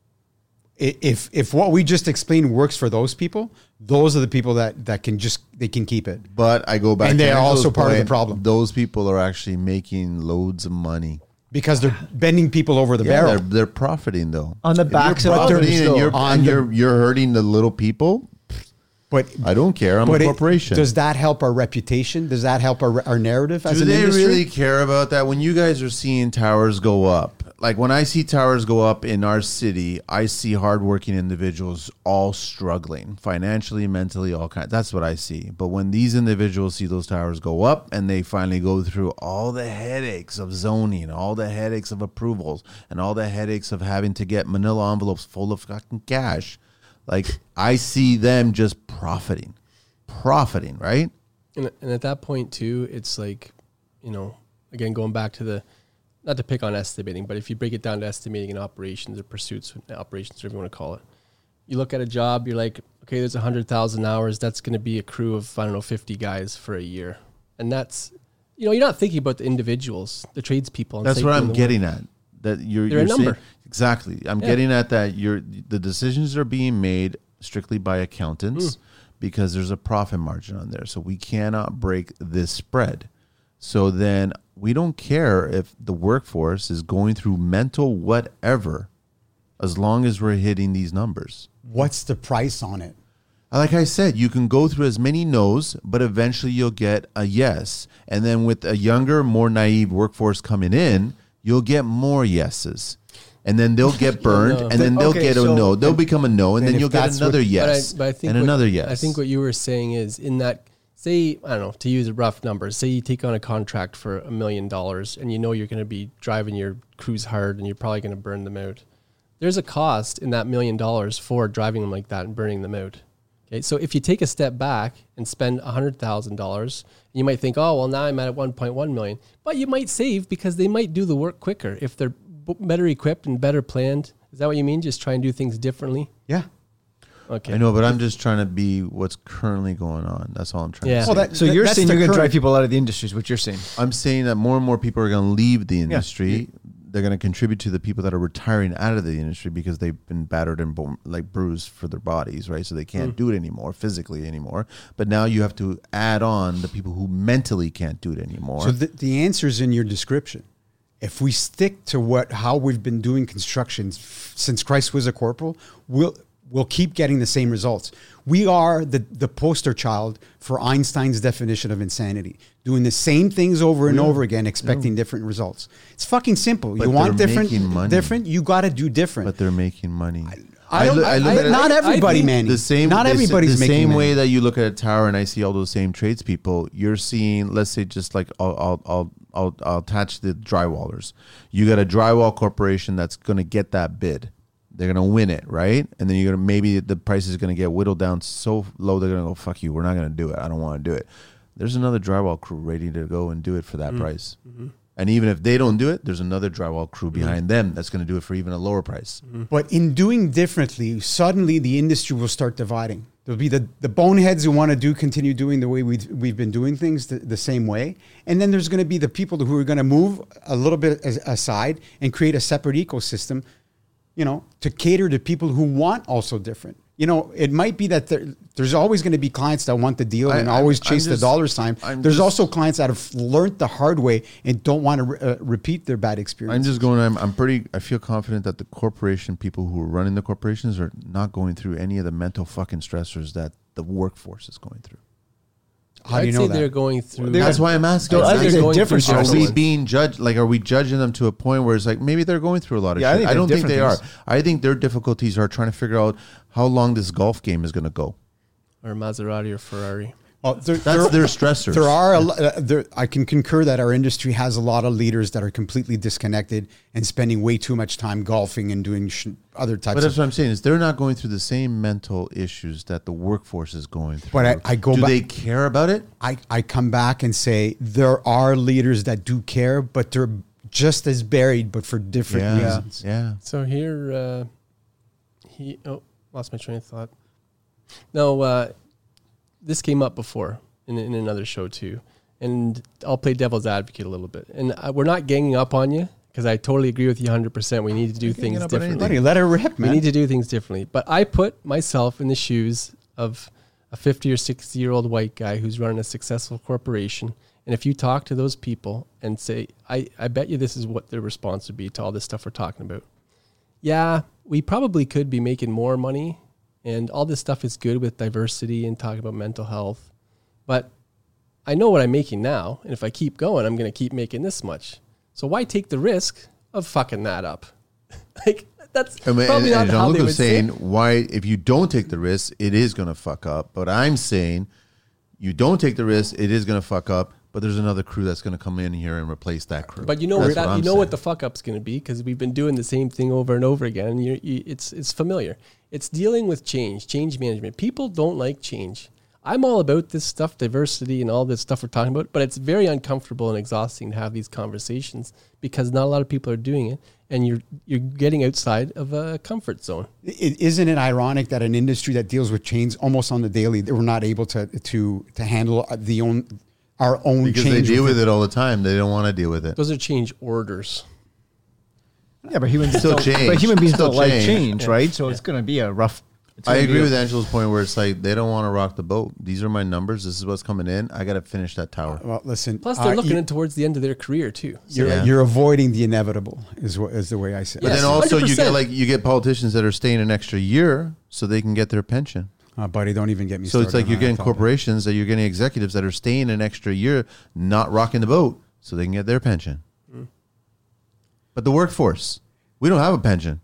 I- If if what we just explained works for those people, those are the people that, that can just they can keep it. But I go back, And to they're Angela's also part of the point, problem. Those people are actually making loads of money. Because they're bending people over the Yeah, barrel. they're, they're profiting though. On the If backs you're of others, profiting and though. you're, On and the- you're you're hurting the little people. But I don't care. I'm but a it- corporation. does that help our reputation? Does that help our, our narrative as Do an they industry? really care about that? When you guys are seeing towers go up, like when I see towers go up in our city, I see hardworking individuals all struggling financially, mentally, all kinds. That's what I see. But when these individuals see those towers go up and they finally go through all the headaches of zoning, all the headaches of approvals, and all the headaches of having to get manila envelopes full of fucking cash, like I see them just profiting, profiting, right? And, and at that point too, it's like, you know, again, going back to the, not to pick on estimating, but if you break it down to estimating in operations or pursuits, operations, whatever you want to call it, you look at a job, you're like, okay, there's a hundred thousand hours. That's going to be a crew of, I don't know, fifty guys for a year. And that's, you know, you're not thinking about the individuals, the tradespeople. and That's say what doing I'm the getting work. at. That you're, They're a you're saying, number. exactly. I'm Yeah. getting at that. You're the decisions are being made strictly by accountants Mm. because there's a profit margin on there. So we cannot break this spread. So then we don't care if the workforce is going through mental whatever, as long as we're hitting these numbers. What's the price on it? Like I said, you can go through as many no's, but eventually you'll get a yes. And then with a younger, more naive workforce coming in, you'll get more yeses. And then they'll get burned, no. and then they'll Okay, get a so- no. They'll become a no, and then then if you'll get that's another what- yes, But I, but I think and what- another yes. I think what you were saying is in that, say, I don't know, to use a rough number, say you take on a contract for a million dollars and you know you're going to be driving your crews hard and you're probably going to burn them out. There's a cost in that million dollars for driving them like that and burning them out. Okay, so if you take a step back and spend one hundred thousand dollars, you might think, oh, well, now I'm at one point one million. But you might save because they might do the work quicker if they're b- better equipped and better planned. Is that what you mean? Just try and do things differently? Yeah. Okay. I know, but I'm just trying to be what's currently going on. That's all I'm trying Yeah. to say. Well, that, So that- you're that's saying the you're going to drive current- people out of the industry is what you're saying. I'm saying that more and more people are going to leave the industry. They're going to contribute to the people that are retiring out of the industry because they've been battered and bo- like bruised for their bodies, right? So they can't do it anymore physically anymore. But now you have to add on the people who mentally can't do it anymore. So the, the answer is in your description. If we stick to what how we've been doing construction f- since Christ was a corporal, we'll we'll keep getting the same results. We are the the poster child for Einstein's definition of insanity, doing the same things over and Yeah. over again, expecting different results. It's fucking simple. But you want they're different, making money. different. You got to do different. but they're making money. I don't, look- I, look I- at it- not I everybody, think Manny. the same Not the s- everybody's the making same money. way that you look at a tower and I see all those same tradespeople. You're seeing, let's say, just like I'll I'll I'll I'll, I'll attach the drywallers. You got a drywall corporation that's going to get that bid. They're going to win it, right? And then you're going to maybe the price is going to get whittled down so low they're going to go, fuck you, we're not going to do it. I don't want to do it. There's another drywall crew ready to go and do it for that price. And even if they don't do it, there's another drywall crew behind them that's going to do it for even a lower price. But in doing differently, suddenly the industry will start dividing. There'll be the, the boneheads who want to do continue doing the way we've, we've been doing things the, the same way. And then there's going to be the people who are going to move a little bit as, aside and create a separate ecosystem, you know, to cater to people who want also different. You know, it might be that there, there's always going to be clients that want the deal I- and I'm- always I'm chase just- the dollar sign. I'm There's just- also clients that have learned the hard way and don't want to re- uh, repeat their bad experience. I'm just going. I'm, I'm pretty. I feel confident that the corporation people who are running the corporations are not going through any of the mental fucking stressors that the workforce is going through. How do I'd you say know they're that? going through. That's why I'm asking. So I I'm think asking, they're different through Are stressors. we being judged? Like, are we judging them to a point where it's like maybe they're going through a lot of Yeah, I shit? think I, they're don't think different they are. things. I think their difficulties are trying to figure out how long this golf game is going to go. or Maserati or Ferrari. Well, there, That's their stressors. There are, a, lo- uh, there, I can concur that our industry has a lot of leaders that are completely disconnected and spending way too much time golfing and doing sh- other types But that's of. what I'm saying is they're not going through the same mental issues that the workforce is going through. But I- I go Do back- they care about it? I, I come back and say there are leaders that do care, but they're just as buried, but for different Yeah, reasons. yeah. So here, uh, he oh lost my train of thought. No, uh, this came up before in in another show too, and I'll play devil's advocate a little bit. And uh, we're not ganging up on you because I totally agree with you one hundred percent. We need to do things differently. Buddy, let her rip, man. We need to do things differently. But I put myself in the shoes of a fifty or sixty year old white guy who's running a successful corporation. And if you talk to those people and say, I, I bet you this is what their response would be to all this stuff we're talking about. Yeah, we probably could be making more money, and all this stuff is good with diversity and talking about mental health. But I know what I'm making now, and if I keep going, I'm going to keep making this much. So why take the risk of fucking that up? Like, that's I mean, probably and, not and how they Jean-Luc would was saying, say it. why, if you don't take the risk, it is going to fuck up. But I'm saying, you don't take the risk, it is going to fuck up. But there's another crew that's going to come in here and replace that crew. But you know That's what, that, I'm you know saying. what the fuck up's going to be, because we've been doing the same thing over and over again. And you're, you, it's it's familiar. It's dealing with change, change management. People don't like change. I'm all about this stuff, diversity and all this stuff we're talking about, but it's very uncomfortable and exhausting to have these conversations because not a lot of people are doing it, and you're you're getting outside of a comfort zone. It, isn't it ironic that an industry that deals with change almost on the daily, that we're not able to to to handle the own our own Because change? they deal with it all the time. They don't want to deal with it. Those are change orders. Yeah, but human beings Still don't, change. but human beings Still don't like change. change, right? So it's going to be a rough. it's I gonna agree be a- with Angela's point where it's like they don't want to rock the boat. These are my numbers. This is what's coming in. I got to finish that tower. Well, listen. Plus, they're uh, looking you, at towards the end of their career too. So You're, Yeah. you're avoiding the inevitable, is what is the way I say. But Yes, then also you get one hundred percent. like you get politicians that are staying an extra year so they can get their pension. Uh, buddy, don't even get me So started. it's like on you're that getting topic. corporations that you're getting executives that are staying an extra year, not rocking the boat, so they can get their pension. Mm. But the workforce, we don't have a pension.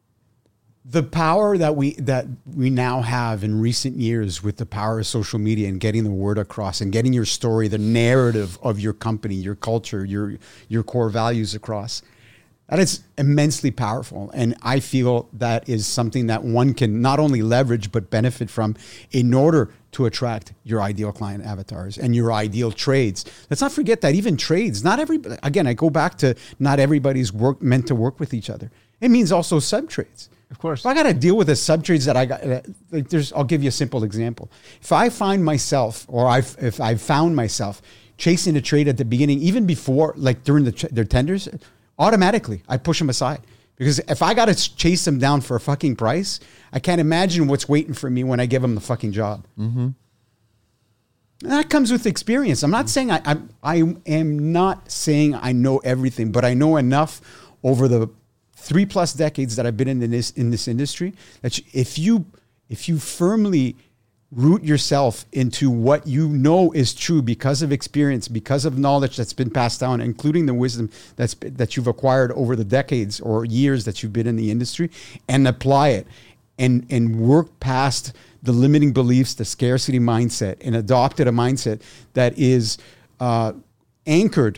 The power that we that we now have in recent years with the power of social media and getting the word across and getting your story, the narrative of your company, your culture, your your core values across, that is immensely powerful. And I feel that is something that one can not only leverage but benefit from in order to attract your ideal client avatars and your ideal trades. Let's not forget that even trades, not everybody, again, I go back to not everybody's work meant to work with each other. It means also sub-trades. Of course. If I got to deal with the sub-trades that I got, that, like there's, I'll give you a simple example. If I find myself, or I've, if I've found myself chasing a trade at the beginning, even before, like during the their tenders, automatically I push them aside. Because if I got to chase them down for a fucking price, I can't imagine what's waiting for me when I give them the fucking job. Mm-hmm. And that comes with experience. I'm not saying I, I'm, I am not saying I know everything, but I know enough over the three plus decades that I've been in this in this industry that if you if you firmly root yourself into what you know is true because of experience, because of knowledge that's been passed down, including the wisdom that's that you've acquired over the decades or years that you've been in the industry, and apply it and and work past the limiting beliefs, the scarcity mindset, and adopted a mindset that is uh, anchored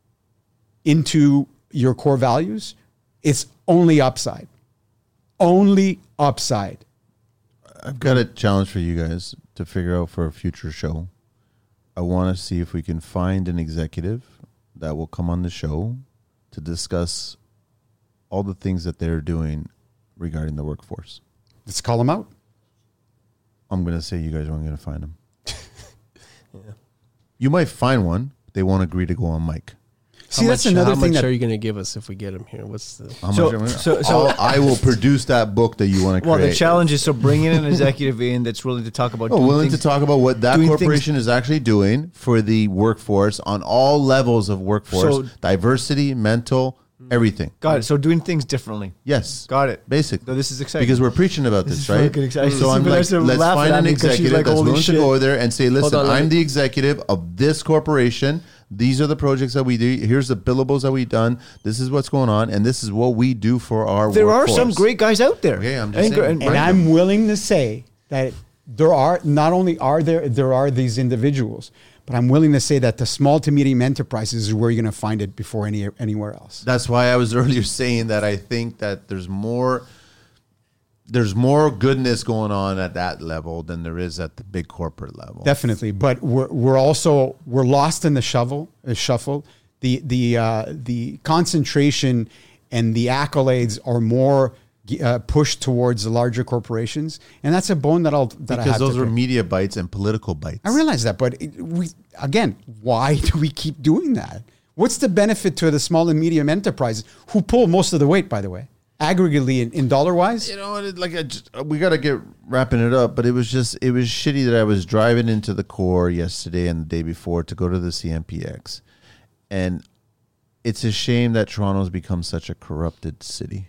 into your core values, it's only upside. Only upside. I've got a challenge for you guys to figure out for a future show. I want to see if we can find an executive that will come on the show to discuss all the things that they're doing regarding the workforce. Let's call them out. I'm going to say you guys aren't going to find them. Yeah. You might find one. But they won't agree to go on mic. See, how that's much, another how thing much that are you going to give us if we get him here? What's the How So- much? so- so- I'll- I will produce that book that you want to Well, create. the challenge is so bringing an executive in that's willing to talk about. Oh, doing willing things- to talk about what that doing corporation is actually doing for the workforce on all levels of workforce, So- diversity, mental, everything. Got it. So doing things differently. Yes. Got it. Basically. So this is exciting. Because we're preaching about This this, is right? fucking exciting. So I'm like, Vanessa let's laughing find at an me 'cause she's executive like, that's "Holy willing shit." to go there and say, listen, on, let I'm me- the executive of this corporation. These are the projects that we do. Here's the billables that we've done. This is what's going on. And this is what we do for our there workforce. are some great guys out there. Okay, I'm just And- saying. and- and I'm willing to say that there are not only are there there are these individuals, but I'm willing to say that the small to medium enterprises is where you're going to find it before any anywhere else. That's why I was earlier saying that I think that there's more there's more goodness going on at that level than there is at the big corporate level. Definitely, but we're we're also we're lost in the shovel uh, shuffle. The the uh, the concentration and the accolades are more uh, push towards the larger corporations, and that's a bone that I'll that I Because have those to are pick. media bites and political bites. I realize that, but it, we again, why do we keep doing that? What's the benefit to the small and medium enterprises who pull most of the weight, by the way, aggregately in, in dollar wise? You know, it, like I just, we got to get wrapping it up, but it was just it was shitty that I was driving into the core yesterday and the day before to go to the C M P X, and it's a shame that Toronto's become such a corrupted city.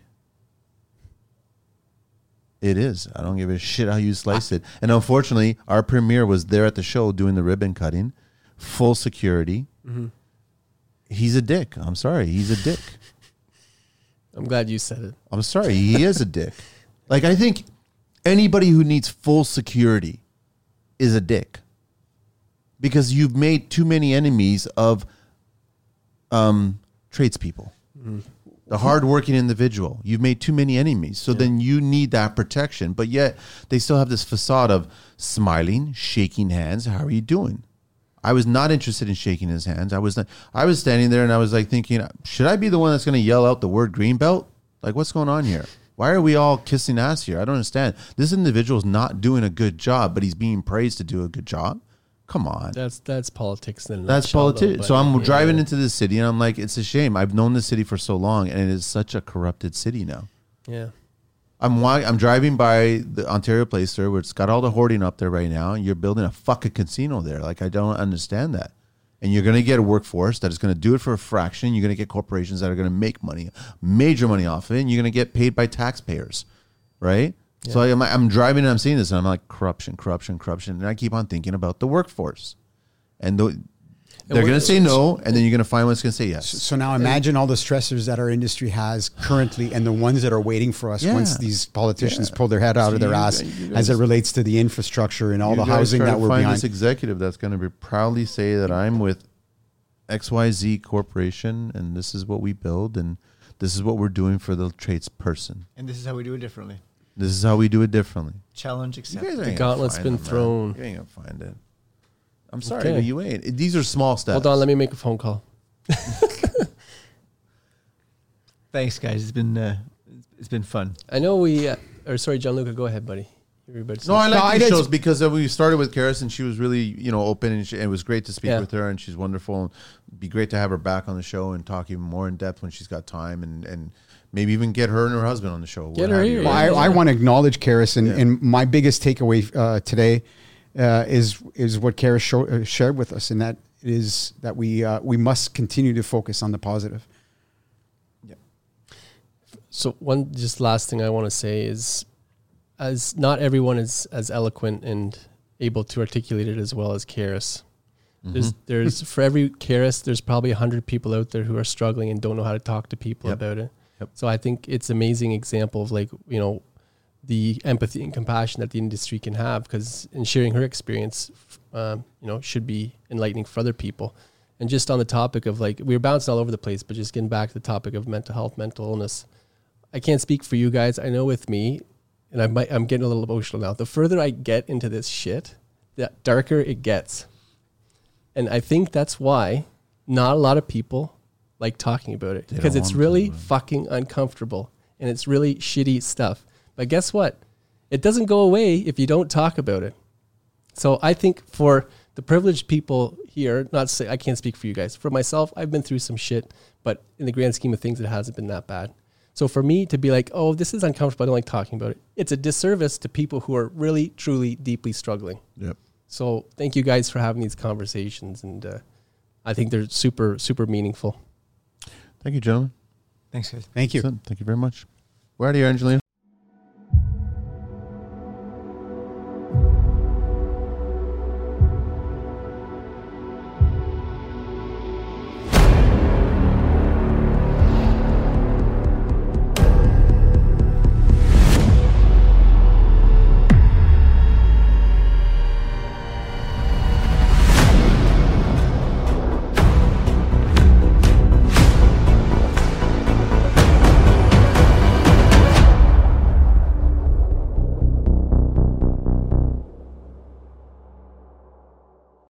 It is. I don't give a shit how you slice it. And unfortunately, our premier was there at the show doing the ribbon cutting, full security. Mm-hmm. He's a dick. I'm sorry. He's a dick. I'm glad you said it. I'm sorry. He is a dick. Like, I think anybody who needs full security is a dick because you've made too many enemies of um, tradespeople. Mm-hmm. The hardworking individual. You've made too many enemies. So yeah. then you need that protection. But yet they still have this facade of smiling, shaking hands. How are you doing? I was not interested in shaking his hands. I was not, I was standing there and I was like thinking, should I be the one that's going to yell out the word greenbelt? Like, what's going on here? Why are we all kissing ass here? I don't understand. This individual is not doing a good job, but he's being praised to do a good job. Come on. That's that's politics. Then that's politics. So I'm yeah. driving into the city and I'm like, it's a shame. I've known the city for so long and it is such a corrupted city now. Yeah. I'm I'm driving by the Ontario Place there where it's got all the hoarding up there right now and you're building a fucking casino there. Like, I don't understand that. And you're going to get a workforce that is going to do it for a fraction. You're going to get corporations that are going to make money, major money off of it. And you're going to get paid by taxpayers, right? Yeah. So I'm, I'm driving and I'm seeing this and I'm like, corruption, corruption, corruption. And I keep on thinking about the workforce. And the, they're going to say no, and then you're going to find one's going to say yes. So now imagine all the stressors that our industry has currently and the ones that are waiting for us yeah. once these politicians yeah. pull their head out so of their you, ass you guys, as it relates to the infrastructure and all the housing that we're find behind. This executive that's going to be proudly say that I'm with X Y Z Corporation and this is what we build and this is what we're doing for the tradesperson. And this is how we do it differently. This is how we do it differently. Challenge accepted. The gauntlet's been them, thrown. Man. You ain't going to find it. I'm sorry, okay. but you ain't. These are small steps. Hold on, let me make a phone call. Thanks, guys. It's been uh, it's been fun. I know we. Uh, or sorry, Gianluca, go ahead, buddy. Everybody no, I like no, these I shows because uh, we started with Karis and she was really, you know, open and, she, and it was great to speak yeah. with her and she's wonderful. And it'd be great to have her back on the show and talk even more in depth when she's got time and and maybe even get her and her husband on the show. Get her here. Well, I, yeah. I want to acknowledge Karis, and, Yeah. and my biggest takeaway uh, today uh, is is what Karis show, uh, shared with us, and that is that we uh, we must continue to focus on the positive. Yeah. So one just last thing I want to say is, as not everyone is as eloquent and able to articulate it as well as Karis. Mm-hmm. There's there's for every Karis, there's probably a hundred people out there who are struggling and don't know how to talk to people Yep. about it. Yep. So I think it's an amazing example of like, you know, the empathy and compassion that the industry can have, because in sharing her experience, um, you know, should be enlightening for other people. And just on the topic of like, we were bouncing all over the place, but just getting back to the topic of mental health, mental illness. I can't speak for you guys. I know with me, and I might, I'm getting a little emotional now. The further I get into this shit, the darker it gets. And I think that's why not a lot of people like talking about it, because it's really fucking uncomfortable and it's really shitty stuff. But guess what? It doesn't go away if you don't talk about it. So I think for the privileged people here, not to say I can't speak for you guys. For myself, I've been through some shit, but in the grand scheme of things, it hasn't been that bad. So for me to be like, oh, this is uncomfortable, I don't like talking about it, it's a disservice to people who are really, truly, deeply struggling. Yep. So thank you guys for having these conversations, and uh, I think they're super, super meaningful. Thank you, gentlemen. Thanks, guys. Thank you. Thank you very much. We're out of here, Angelina.